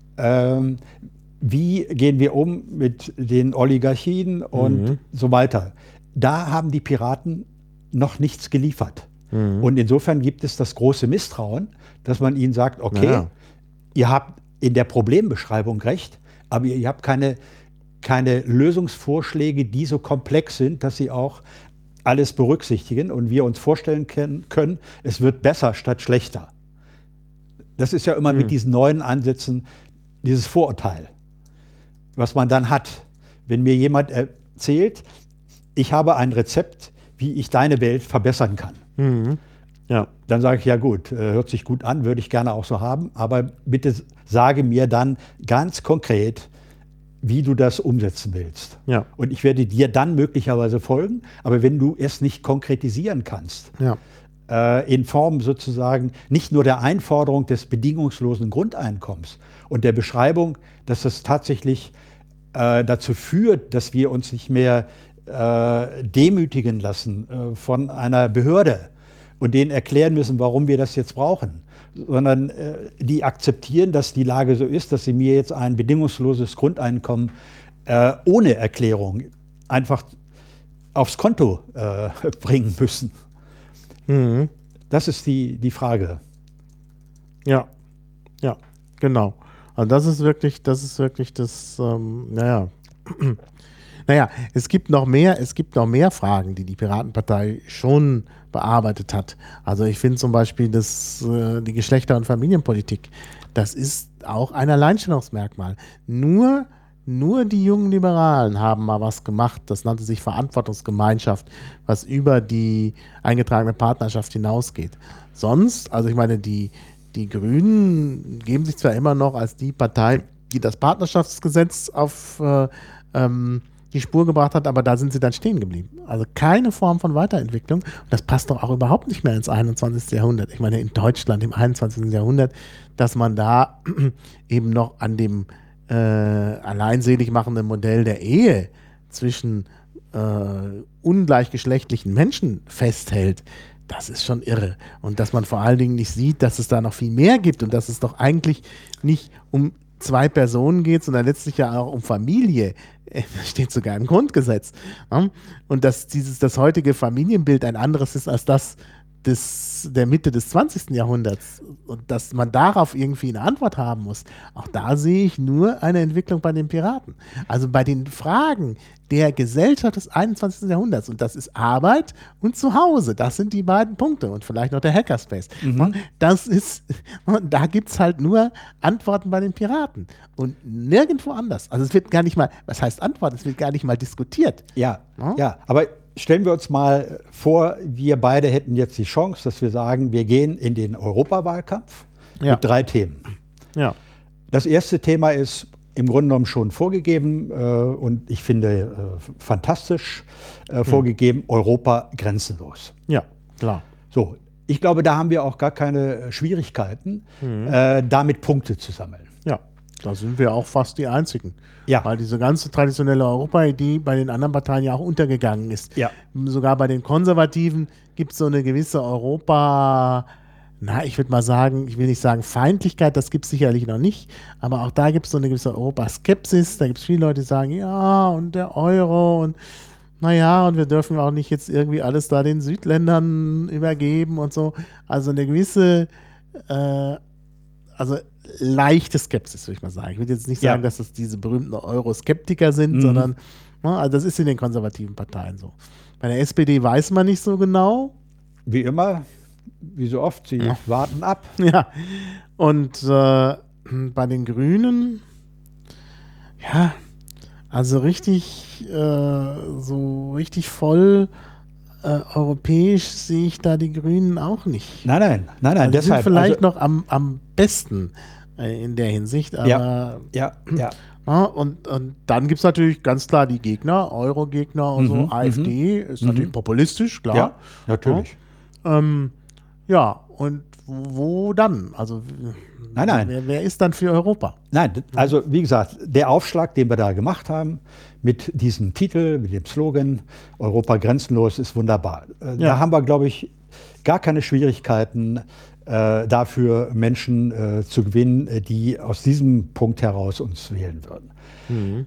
D: wie gehen wir um mit den Oligarchien und so weiter. Da haben die Piraten noch nichts geliefert. Und insofern gibt es das große Misstrauen, dass man ihnen sagt, okay,
C: Ja.
D: ihr habt in der Problembeschreibung recht, aber ihr habt keine Lösungsvorschläge, die so komplex sind, dass sie auch alles berücksichtigen und wir uns vorstellen können, es wird besser statt schlechter. Das ist ja immer mit diesen neuen Ansätzen dieses Vorurteil, was man dann hat. Wenn mir jemand erzählt, ich habe ein Rezept, wie ich deine Welt verbessern kann,
C: Ja.
D: dann sage ich, ja gut, hört sich gut an, würde ich gerne auch so haben, aber bitte sage mir dann ganz konkret, wie du das umsetzen willst.
C: Ja.
D: Und ich werde dir dann möglicherweise folgen, aber wenn du es nicht konkretisieren kannst,
C: Ja.
D: in Form sozusagen nicht nur der Einforderung des bedingungslosen Grundeinkommens und der Beschreibung, dass das tatsächlich dazu führt, dass wir uns nicht mehr demütigen lassen von einer Behörde und denen erklären müssen, warum wir das jetzt brauchen, sondern die akzeptieren, dass die Lage so ist, dass sie mir jetzt ein bedingungsloses Grundeinkommen ohne Erklärung einfach aufs Konto bringen müssen. Das ist die Frage.
C: Ja, ja, genau. Also das ist wirklich das, naja, es gibt noch mehr Fragen, die die Piratenpartei schon bearbeitet hat. Also ich finde zum Beispiel die Geschlechter- und Familienpolitik, das ist auch ein Alleinstellungsmerkmal. Nur nur die jungen Liberalen haben mal was gemacht, das nannte sich Verantwortungsgemeinschaft, was über die eingetragene Partnerschaft hinausgeht. Sonst, also ich meine, die Grünen geben sich zwar immer noch als die Partei, die das Partnerschaftsgesetz auf die Spur gebracht hat, aber da sind sie dann stehen geblieben. Also keine Form von Weiterentwicklung. Und das passt doch auch überhaupt nicht mehr ins 21. Jahrhundert. Ich meine, in Deutschland im 21. Jahrhundert, dass man da eben noch an dem alleinselig machenden Modell der Ehe zwischen ungleichgeschlechtlichen Menschen festhält, das ist schon irre. Und dass man vor allen Dingen nicht sieht, dass es da noch viel mehr gibt und dass es doch eigentlich nicht um zwei Personen geht, sondern letztlich ja auch um Familie. Das steht sogar im Grundgesetz. Und dass das heutige Familienbild ein anderes ist als das der Mitte des 20. Jahrhunderts und dass man darauf irgendwie eine Antwort haben muss, auch da sehe ich nur eine Entwicklung bei den Piraten. Also bei den Fragen der Gesellschaft des 21. Jahrhunderts, und das ist Arbeit und Zuhause, das sind die beiden Punkte und vielleicht noch der Hackerspace. Da gibt es halt nur Antworten bei den Piraten und nirgendwo anders. Also es wird gar nicht mal, was heißt Antworten, es wird gar nicht mal diskutiert.
D: Ja, aber stellen wir uns mal vor, wir beide hätten jetzt die Chance, dass wir sagen, wir gehen in den Europawahlkampf mit 3 Themen.
C: Ja.
D: Das erste Thema ist im Grunde genommen schon vorgegeben und ich finde fantastisch vorgegeben, Europa grenzenlos.
C: Ja, klar.
D: So, ich glaube, da haben wir auch gar keine Schwierigkeiten, damit Punkte zu sammeln.
C: Ja, da sind wir auch fast die Einzigen.
D: Ja.
C: Weil diese ganze traditionelle Europa-Idee bei den anderen Parteien ja auch untergegangen ist.
D: Ja.
C: Sogar bei den Konservativen gibt es so eine gewisse ich würde mal sagen, ich will nicht sagen Feindlichkeit, das gibt es sicherlich noch nicht, aber auch da gibt es so eine gewisse Europaskepsis. Da gibt es viele Leute, die sagen, ja, und der Euro und naja, und wir dürfen auch nicht jetzt irgendwie alles da den Südländern übergeben und so. Also eine gewisse, leichte Skepsis, würde ich mal sagen. Ich würde jetzt nicht sagen, dass das diese berühmten Euroskeptiker sind, sondern also das ist in den konservativen Parteien so. Bei der SPD weiß man nicht so genau.
D: Wie immer, wie so oft, sie warten ab.
C: Ja, und bei den Grünen, ja, also richtig, so richtig voll europäisch sehe ich da die Grünen auch nicht.
D: Nein.
C: Also die
D: Deshalb,
C: sind vielleicht noch am besten in der Hinsicht, aber
D: ja.
C: und dann gibt es natürlich ganz klar die Gegner, Euro-Gegner und so. AfD ist natürlich populistisch, klar.
D: Ja, natürlich.
C: Ja, und wo dann? Also
D: Nein.
C: Wer ist dann für Europa?
D: Nein, also wie gesagt, der Aufschlag, den wir da gemacht haben, mit diesem Titel, mit dem Slogan Europa grenzenlos, ist wunderbar. Da haben wir, glaube ich, gar keine Schwierigkeiten, dafür Menschen zu gewinnen, die aus diesem Punkt heraus uns wählen würden.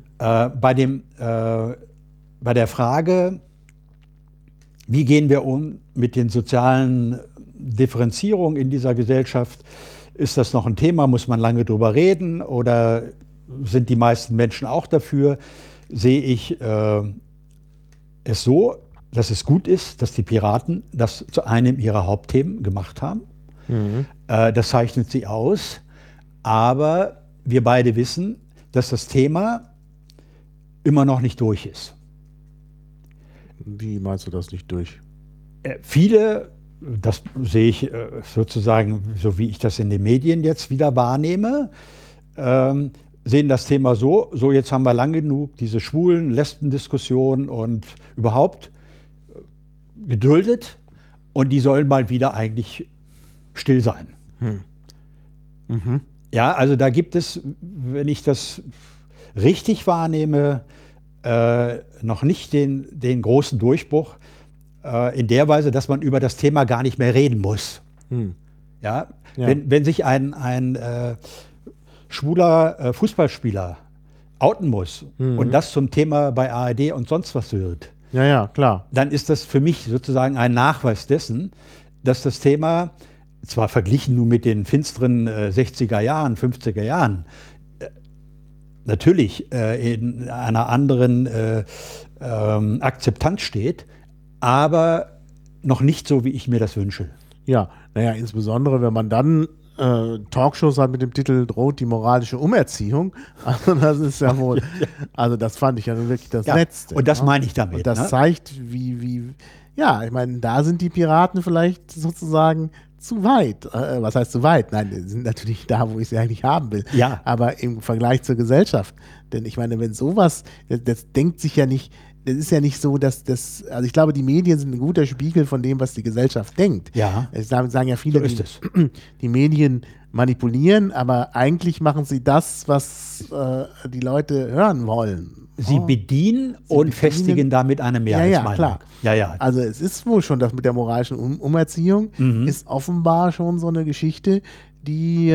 D: Bei der Frage, wie gehen wir um mit den sozialen Differenzierungen in dieser Gesellschaft, ist das noch ein Thema? Muss man lange drüber reden? Oder sind die meisten Menschen auch dafür? Sehe ich es so, dass es gut ist, dass die Piraten das zu einem ihrer Hauptthemen gemacht haben. Das zeichnet sie aus. Aber wir beide wissen, dass das Thema immer noch nicht durch ist.
C: Wie meinst du das nicht durch?
D: Viele, das sehe ich sozusagen, so wie ich das in den Medien jetzt wieder wahrnehme, sehen das Thema so jetzt haben wir lang genug diese schwulen Lesben-Diskussion und überhaupt geduldet und die sollen mal wieder eigentlich still sein. Ja, also da gibt es, wenn ich das richtig wahrnehme, noch nicht den großen Durchbruch in der Weise, dass man über das Thema gar nicht mehr reden muss. Ja? Wenn sich ein schwuler Fußballspieler outen muss und das zum Thema bei ARD und sonst was wird,
C: ja, klar.
D: Dann ist das für mich sozusagen ein Nachweis dessen, dass das Thema, zwar verglichen nur mit den finsteren 60er Jahren, 50er Jahren, natürlich in einer anderen Akzeptanz steht, aber noch nicht so, wie ich mir das wünsche.
C: Ja, naja, insbesondere wenn man dann Talkshows hat mit dem Titel droht die moralische Umerziehung. Also das ist ja wohl, also das fand ich ja wirklich das Letzte.
D: Und das meine ich damit.
C: Und das zeigt, ja, ich meine, da sind die Piraten vielleicht sozusagen zu weit. Was heißt zu weit? Nein, die sind natürlich da, wo ich sie eigentlich haben will.
D: Ja.
C: Aber im Vergleich zur Gesellschaft. Denn ich meine, wenn sowas, das denkt sich ja nicht, das ist ja nicht so, dass das, also ich glaube, die Medien sind ein guter Spiegel von dem, was die Gesellschaft denkt.
D: Ja.
C: Es sagen ja viele,
D: So ist es.
C: die Medien manipulieren, aber eigentlich machen sie das, was die Leute hören wollen.
D: Sie bedienen und festigen damit eine Mehrheitsmeinung.
C: Ja, klar.
D: Ja.
C: Also es ist wohl schon, das mit der moralischen Umerziehung ist offenbar schon so eine Geschichte, die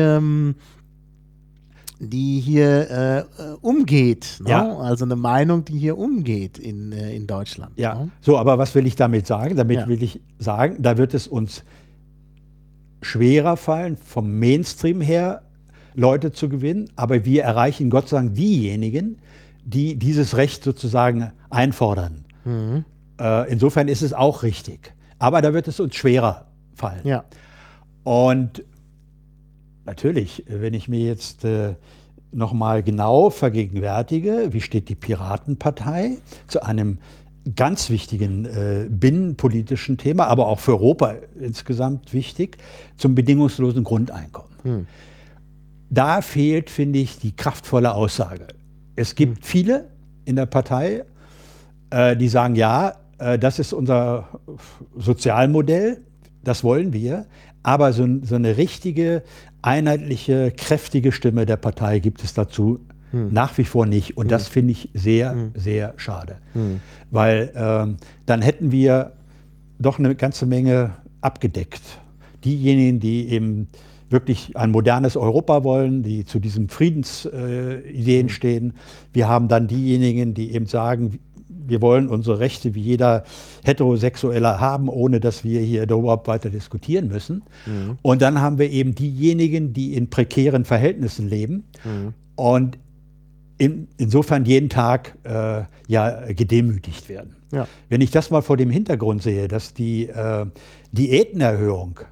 C: hier umgeht. Ne?
D: Ja.
C: Also eine Meinung, die hier umgeht in Deutschland.
D: Ja,
C: Ne?
D: so, aber was will ich damit sagen? Damit will ich sagen, da wird es uns schwerer fallen, vom Mainstream her Leute zu gewinnen, aber wir erreichen Gott sei Dank diejenigen, die dieses Recht sozusagen einfordern. Insofern ist es auch richtig. Aber da wird es uns schwerer fallen.
C: Ja.
D: Und natürlich, wenn ich mir jetzt nochmal genau vergegenwärtige, wie steht die Piratenpartei zu einem ganz wichtigen binnenpolitischen Thema, aber auch für Europa insgesamt wichtig, zum bedingungslosen Grundeinkommen. Da fehlt, finde ich, die kraftvolle Aussage. Es gibt viele in der Partei, die sagen, ja, das ist unser Sozialmodell, das wollen wir, aber so eine richtige, einheitliche, kräftige Stimme der Partei gibt es dazu nach wie vor nicht. Und das finde ich sehr, sehr schade. Weil dann hätten wir doch eine ganze Menge abgedeckt. Diejenigen, die eben wirklich ein modernes Europa wollen, die zu diesen Friedensideen stehen. Wir haben dann diejenigen, die eben sagen, wir wollen unsere Rechte wie jeder Heterosexuelle haben, ohne dass wir hier überhaupt weiter diskutieren müssen. Und dann haben wir eben diejenigen, die in prekären Verhältnissen leben und insofern jeden Tag gedemütigt werden.
C: Ja.
D: Wenn ich das mal vor dem Hintergrund sehe, dass die Diätenerhöhung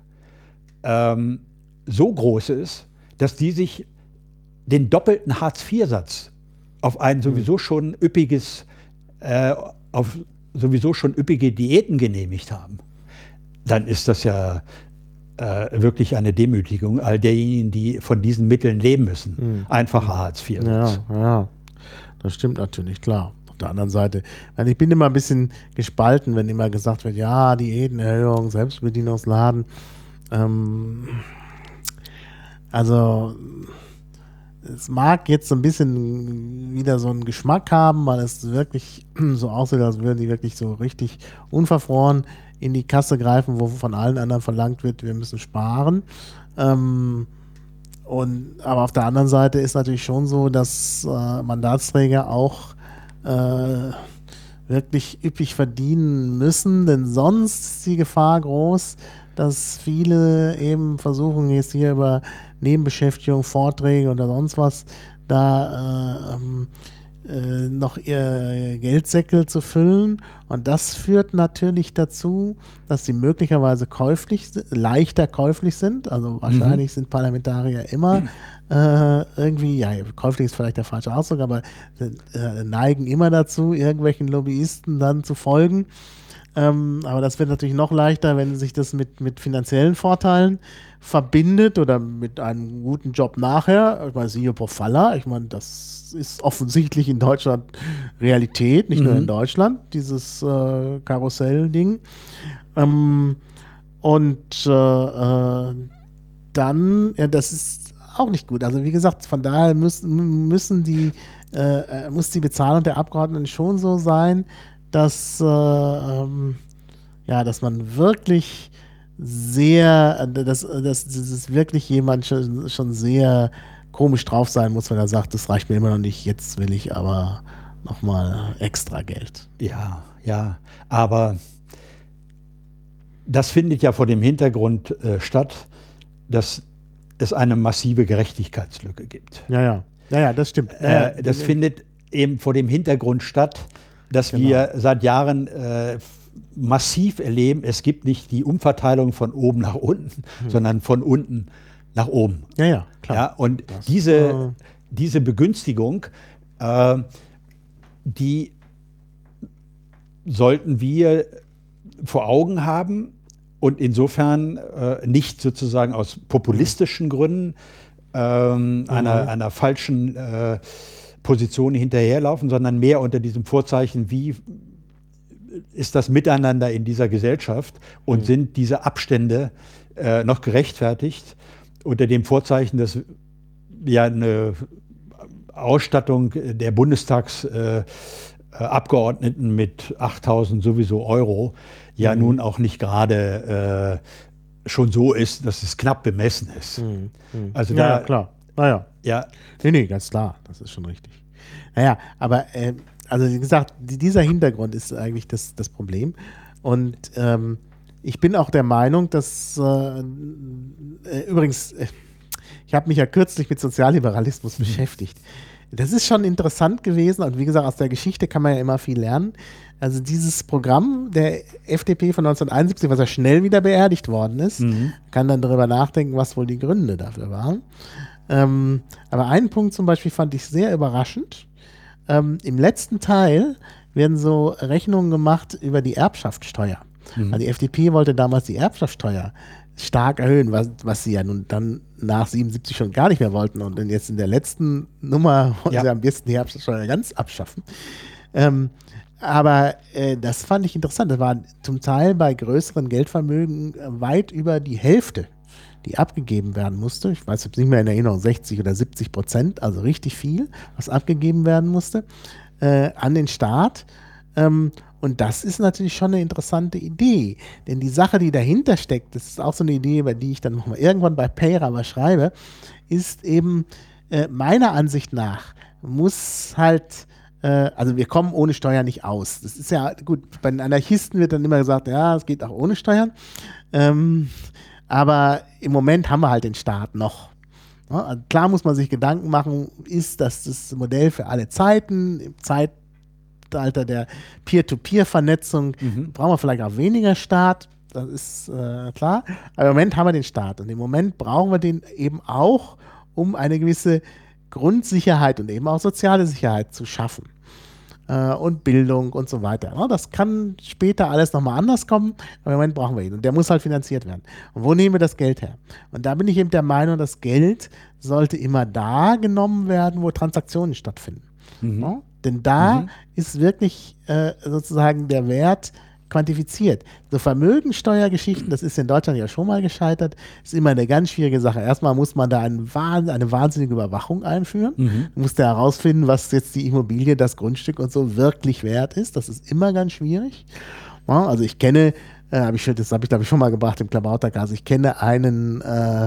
D: so groß ist, dass die sich den doppelten Hartz-IV-Satz auf ein sowieso schon üppige Diäten genehmigt haben, dann ist das ja wirklich eine Demütigung all derjenigen, die von diesen Mitteln leben müssen. Einfacher Hartz-IV-Satz.
C: Ja, das stimmt natürlich, klar. Auf der anderen Seite, ich bin immer ein bisschen gespalten, wenn immer gesagt wird, ja, Diätenerhöhung, Selbstbedienungsladen. Also es mag jetzt so ein bisschen wieder so einen Geschmack haben, weil es wirklich so aussieht, als würden die wirklich so richtig unverfroren in die Kasse greifen, wo von allen anderen verlangt wird, wir müssen sparen. Aber auf der anderen Seite ist natürlich schon so, dass Mandatsträger auch wirklich üppig verdienen müssen, denn sonst ist die Gefahr groß, dass viele eben versuchen, jetzt hier über Nebenbeschäftigung, Vorträge oder sonst was, da noch ihr Geldsäckel zu füllen. Und das führt natürlich dazu, dass sie möglicherweise leichter käuflich sind. Also wahrscheinlich sind Parlamentarier immer irgendwie, ja, käuflich ist vielleicht der falsche Ausdruck, aber neigen immer dazu, irgendwelchen Lobbyisten dann zu folgen. Aber das wird natürlich noch leichter, wenn sich das mit finanziellen Vorteilen verbindet oder mit einem guten Job nachher. Ich meine, siehe Pofalla, ich meine, das ist offensichtlich in Deutschland Realität, nicht nur in Deutschland, dieses Karussell-Ding. Dann, ja, das ist auch nicht gut. Also wie gesagt, von daher muss die Bezahlung der Abgeordneten schon so sein, dass man wirklich dass wirklich jemand schon sehr komisch drauf sein muss, wenn er sagt, das reicht mir immer noch nicht, jetzt will ich aber nochmal extra Geld.
D: Ja, aber das findet ja vor dem Hintergrund statt, dass es eine massive Gerechtigkeitslücke gibt.
C: Ja, das stimmt.
D: Das findet eben vor dem Hintergrund statt, dass wir seit Jahren massiv erleben, es gibt nicht die Umverteilung von oben nach unten, sondern von unten nach oben.
C: Ja, ja, klar.
D: Ja, und diese Begünstigung, die sollten wir vor Augen haben und insofern nicht sozusagen aus populistischen Gründen einer falschen Position hinterherlaufen, sondern mehr unter diesem Vorzeichen, wie ist das Miteinander in dieser Gesellschaft und sind diese Abstände noch gerechtfertigt unter dem Vorzeichen, dass ja eine Ausstattung der Bundestagsabgeordneten mit 8.000 sowieso Euro ja nun auch nicht gerade schon so ist, dass es knapp bemessen ist. Also
C: Ja, klar. Naja.
D: Ja,
C: Nee, ganz klar. Das ist schon richtig. Naja, aber also wie gesagt, dieser Hintergrund ist eigentlich das Problem. Und ich bin auch der Meinung, dass übrigens, ich habe mich ja kürzlich mit Sozialliberalismus beschäftigt. Das ist schon interessant gewesen und wie gesagt, aus der Geschichte kann man ja immer viel lernen. Also dieses Programm der FDP von 1971, was ja schnell wieder beerdigt worden ist, kann dann darüber nachdenken, was wohl die Gründe dafür waren. Aber einen Punkt zum Beispiel fand ich sehr überraschend. Im letzten Teil werden so Rechnungen gemacht über die Erbschaftssteuer. Also die FDP wollte damals die Erbschaftssteuer stark erhöhen, was sie ja nun dann nach 77 schon gar nicht mehr wollten und dann jetzt in der letzten Nummer wollen sie am besten die Erbschaftssteuer ganz abschaffen. Aber das fand ich interessant. Das war zum Teil bei größeren Geldvermögen weit über die Hälfte, die abgegeben werden musste. Ich weiß jetzt nicht mehr in Erinnerung, 60 oder 70%, also richtig viel, was abgegeben werden musste an den Staat. Und das ist natürlich schon eine interessante Idee, denn die Sache, die dahinter steckt, das ist auch so eine Idee, über die ich dann nochmal irgendwann bei Payra aber schreibe, ist eben meiner Ansicht nach muss halt, also wir kommen ohne Steuern nicht aus. Das ist ja gut, bei den Anarchisten wird dann immer gesagt, ja, es geht auch ohne Steuern, aber im Moment haben wir halt den Staat noch. Ja, also klar muss man sich Gedanken machen, ist das Modell für alle Zeiten, im Zeitalter der Peer-to-Peer-Vernetzung brauchen wir vielleicht auch weniger Staat, das ist klar. Aber im Moment haben wir den Staat und im Moment brauchen wir den eben auch, um eine gewisse Grundsicherheit und eben auch soziale Sicherheit zu schaffen. Und Bildung und so weiter. Ja, das kann später alles nochmal anders kommen, aber im Moment brauchen wir ihn und der muss halt finanziert werden. Und wo nehmen wir das Geld her? Und da bin ich eben der Meinung, das Geld sollte immer da genommen werden, wo Transaktionen stattfinden. Ja? Denn da ist wirklich sozusagen der Wert quantifiziert. So Vermögensteuergeschichten, das ist in Deutschland ja schon mal gescheitert, ist immer eine ganz schwierige Sache. Erstmal muss man da eine wahnsinnige Überwachung einführen. Du musst ja herausfinden, was jetzt die Immobilie, das Grundstück und so wirklich wert ist. Das ist immer ganz schwierig. Ja, also ich kenne, das habe ich glaube ich schon mal gebracht im Klabautergas, ich kenne einen,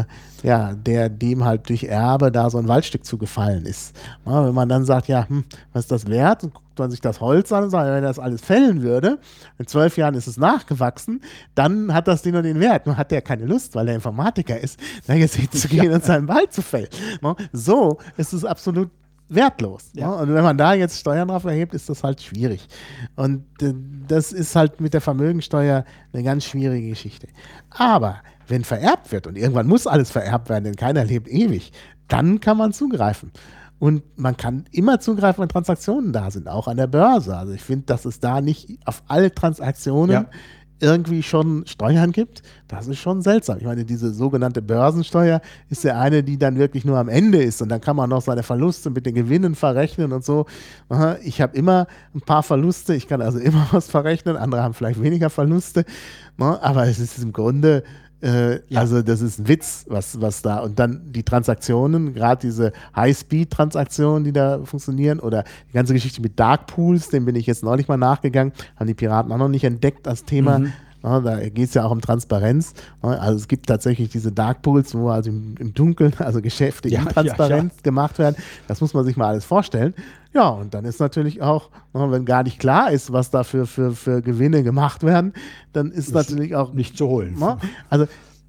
C: der dem halt durch Erbe da so ein Waldstück zugefallen ist. Ja, wenn man dann sagt, ja, was ist das wert? Und guckt man sich das Holz an und sagt, wenn er das alles fällen würde, in 12 Jahren ist es nachgewachsen, dann hat das Ding nur den Wert. Nur hat der keine Lust, weil er Informatiker ist, da jetzt hinzugehen und seinen Wald zu fällen. Ja, so ist es absolut wertlos. Ja. Und wenn man da jetzt Steuern drauf erhebt, ist das halt schwierig. Und das ist halt mit der Vermögensteuer eine ganz schwierige Geschichte. Aber wenn vererbt wird, und irgendwann muss alles vererbt werden, denn keiner lebt ewig, dann kann man zugreifen. Und man kann immer zugreifen, wenn Transaktionen da sind, auch an der Börse. Also ich finde, dass es da nicht auf alle Transaktionen irgendwie schon Steuern gibt, das ist schon seltsam. Ich meine, diese sogenannte Börsensteuer ist ja eine, die dann wirklich nur am Ende ist und dann kann man noch seine Verluste mit den Gewinnen verrechnen und so. Ich habe immer ein paar Verluste, ich kann also immer was verrechnen, andere haben vielleicht weniger Verluste, aber es ist im Grunde also das ist ein Witz, was da, und dann die Transaktionen, gerade diese High-Speed-Transaktionen, die da funktionieren, oder die ganze Geschichte mit Dark Pools, dem bin ich jetzt neulich mal nachgegangen, haben die Piraten auch noch nicht entdeckt als Thema. Ja, da geht es ja auch um Transparenz. Also es gibt tatsächlich diese Dark Pools, wo also im Dunkeln, also Geschäfte intransparent gemacht werden. Das muss man sich mal alles vorstellen. Ja, und dann ist natürlich auch, wenn gar nicht klar ist, was da für Gewinne gemacht werden, dann ist natürlich auch
D: nicht zu holen.
C: Also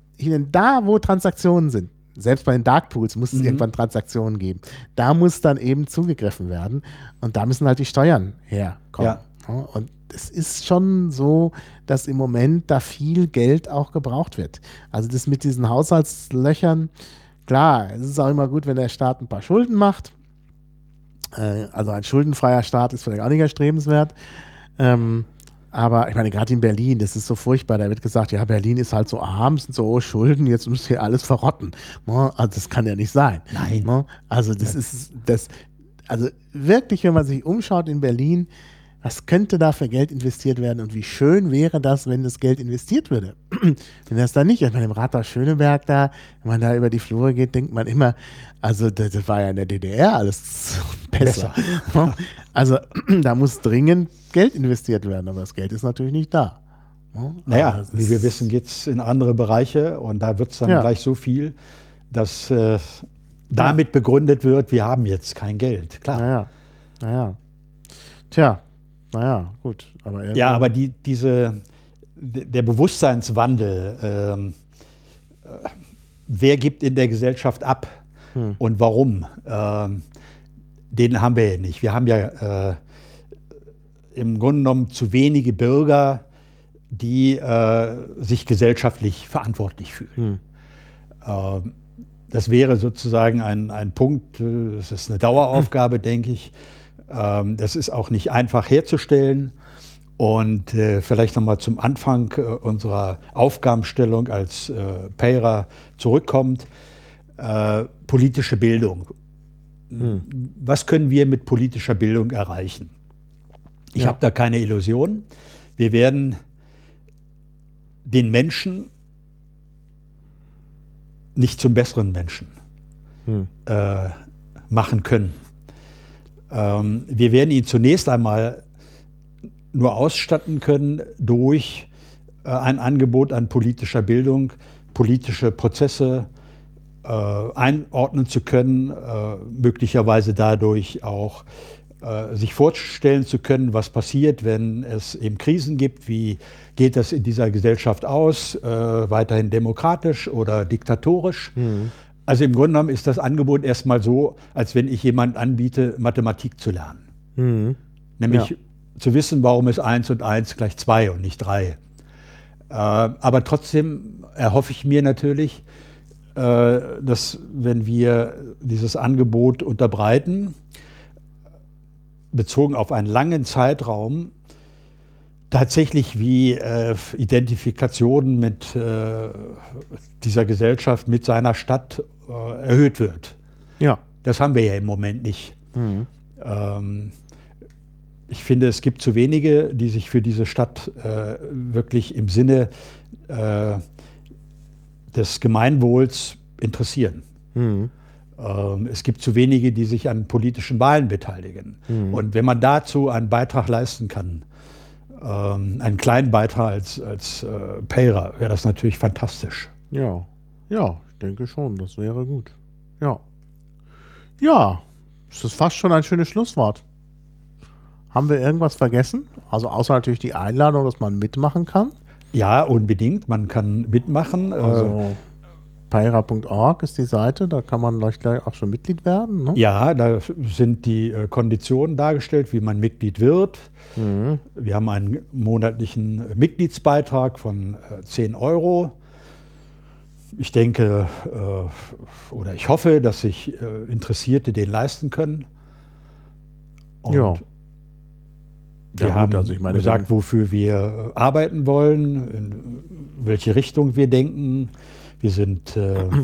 C: da, wo Transaktionen sind, selbst bei den Dark Pools muss es irgendwann Transaktionen geben. Da muss dann eben zugegriffen werden und da müssen halt die Steuern herkommen. Ja. Und es ist schon so, dass im Moment da viel Geld auch gebraucht wird. Also das mit diesen Haushaltslöchern klar, es ist auch immer gut, wenn der Staat ein paar Schulden macht. Also ein schuldenfreier Staat ist vielleicht auch nicht erstrebenswert. Aber ich meine, gerade in Berlin, das ist so furchtbar. Da wird gesagt, ja, Berlin ist halt so arm, sind so hohe Schulden, jetzt müsst ihr alles verrotten. Ne? Also das kann ja nicht sein.
D: Nein.
C: Ne? Also das ist das, also wirklich, wenn man sich umschaut in Berlin, was könnte da für Geld investiert werden und wie schön wäre das, wenn das Geld investiert würde. Wenn das da nicht, ich meine, im Rathaus Schöneberg da, wenn man da über die Flure geht, denkt man immer, also das war ja in der DDR alles besser. Also da muss dringend Geld investiert werden, aber das Geld ist natürlich nicht da.
D: Naja, wie wir wissen, geht es in andere Bereiche und da wird es dann gleich so viel, dass damit begründet wird, wir haben jetzt kein Geld. Klar.
C: Naja. Tja. Naja, gut. Aber
D: ja, aber der Bewusstseinswandel, wer gibt in der Gesellschaft ab und warum, den haben wir ja nicht. Wir haben ja im Grunde genommen zu wenige Bürger, die sich gesellschaftlich verantwortlich fühlen. Das wäre sozusagen ein Punkt, das ist eine Daueraufgabe, denke ich. Das ist auch nicht einfach herzustellen. Und vielleicht nochmal zum Anfang unserer Aufgabenstellung als Payra zurückkommt. Politische Bildung. Was können wir mit politischer Bildung erreichen? Ich habe da keine Illusion. Wir werden den Menschen nicht zum besseren Menschen machen können. Wir werden ihn zunächst einmal nur ausstatten können durch ein Angebot an politischer Bildung, politische Prozesse einordnen zu können, möglicherweise dadurch auch sich vorstellen zu können, was passiert, wenn es eben Krisen gibt, wie geht das in dieser Gesellschaft aus, weiterhin demokratisch oder diktatorisch. Also im Grunde genommen ist das Angebot erstmal so, als wenn ich jemand anbiete, Mathematik zu lernen. Nämlich zu wissen, warum ist 1 und 1 gleich 2 und nicht 3. Aber trotzdem erhoffe ich mir natürlich, dass wenn wir dieses Angebot unterbreiten, bezogen auf einen langen Zeitraum, tatsächlich wie Identifikation mit dieser Gesellschaft, mit seiner Stadt erhöht wird.
C: Ja.
D: Das haben wir ja im Moment nicht. Ich finde, es gibt zu wenige, die sich für diese Stadt wirklich im Sinne des Gemeinwohls interessieren. Es gibt zu wenige, die sich an politischen Wahlen beteiligen. Und wenn man dazu einen Beitrag leisten kann, einen kleinen Beitrag als Payra, wäre das natürlich fantastisch.
C: Ja, ich denke schon, das wäre gut. Ja, das ist fast schon ein schönes Schlusswort. Haben wir irgendwas vergessen? Also außer natürlich die Einladung, dass man mitmachen kann.
D: Ja, unbedingt. Man kann mitmachen.
C: Also payra.org ist die Seite, da kann man gleich auch schon Mitglied werden. Ne?
D: Ja, da sind die Konditionen dargestellt, wie man Mitglied wird. Wir haben einen monatlichen Mitgliedsbeitrag von 10 €. Ich denke oder ich hoffe, dass sich Interessierte den leisten können. Und wir haben also gesagt, wofür wir arbeiten wollen, in welche Richtung wir denken. Wir sind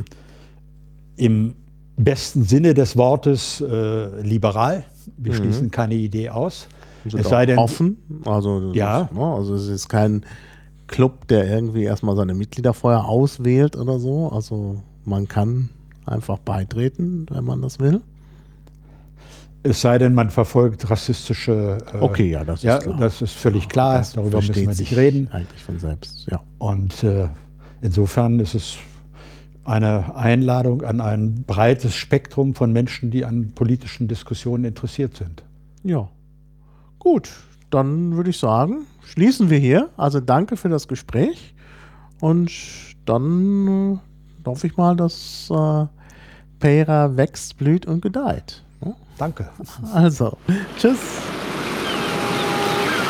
D: im besten Sinne des Wortes liberal. Wir schließen keine Idee aus.
C: Es sei denn offen. Also, also es ist kein Club, der irgendwie erstmal seine Mitglieder vorher auswählt oder so. Also man kann einfach beitreten, wenn man das will.
D: Es sei denn, man verfolgt rassistische.
C: Okay, ja, das ist klar.
D: Das ist völlig klar. Darüber müssen wir nicht reden.
C: Eigentlich von selbst, ja.
D: Und insofern ist es eine Einladung an ein breites Spektrum von Menschen, die an politischen Diskussionen interessiert sind.
C: Ja. Gut, dann würde ich sagen, schließen wir hier. Also danke für das Gespräch. Und dann hoffe ich mal, dass Payra wächst, blüht und gedeiht. Ja?
D: Danke.
C: Also, tschüss.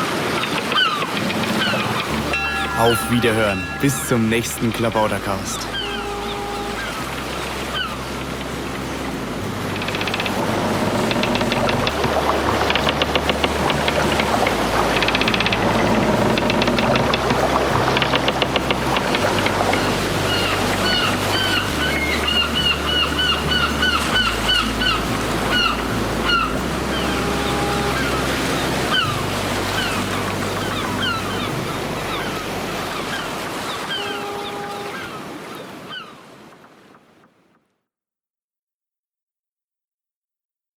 E: Auf Wiederhören. Bis zum nächsten Klabautercast.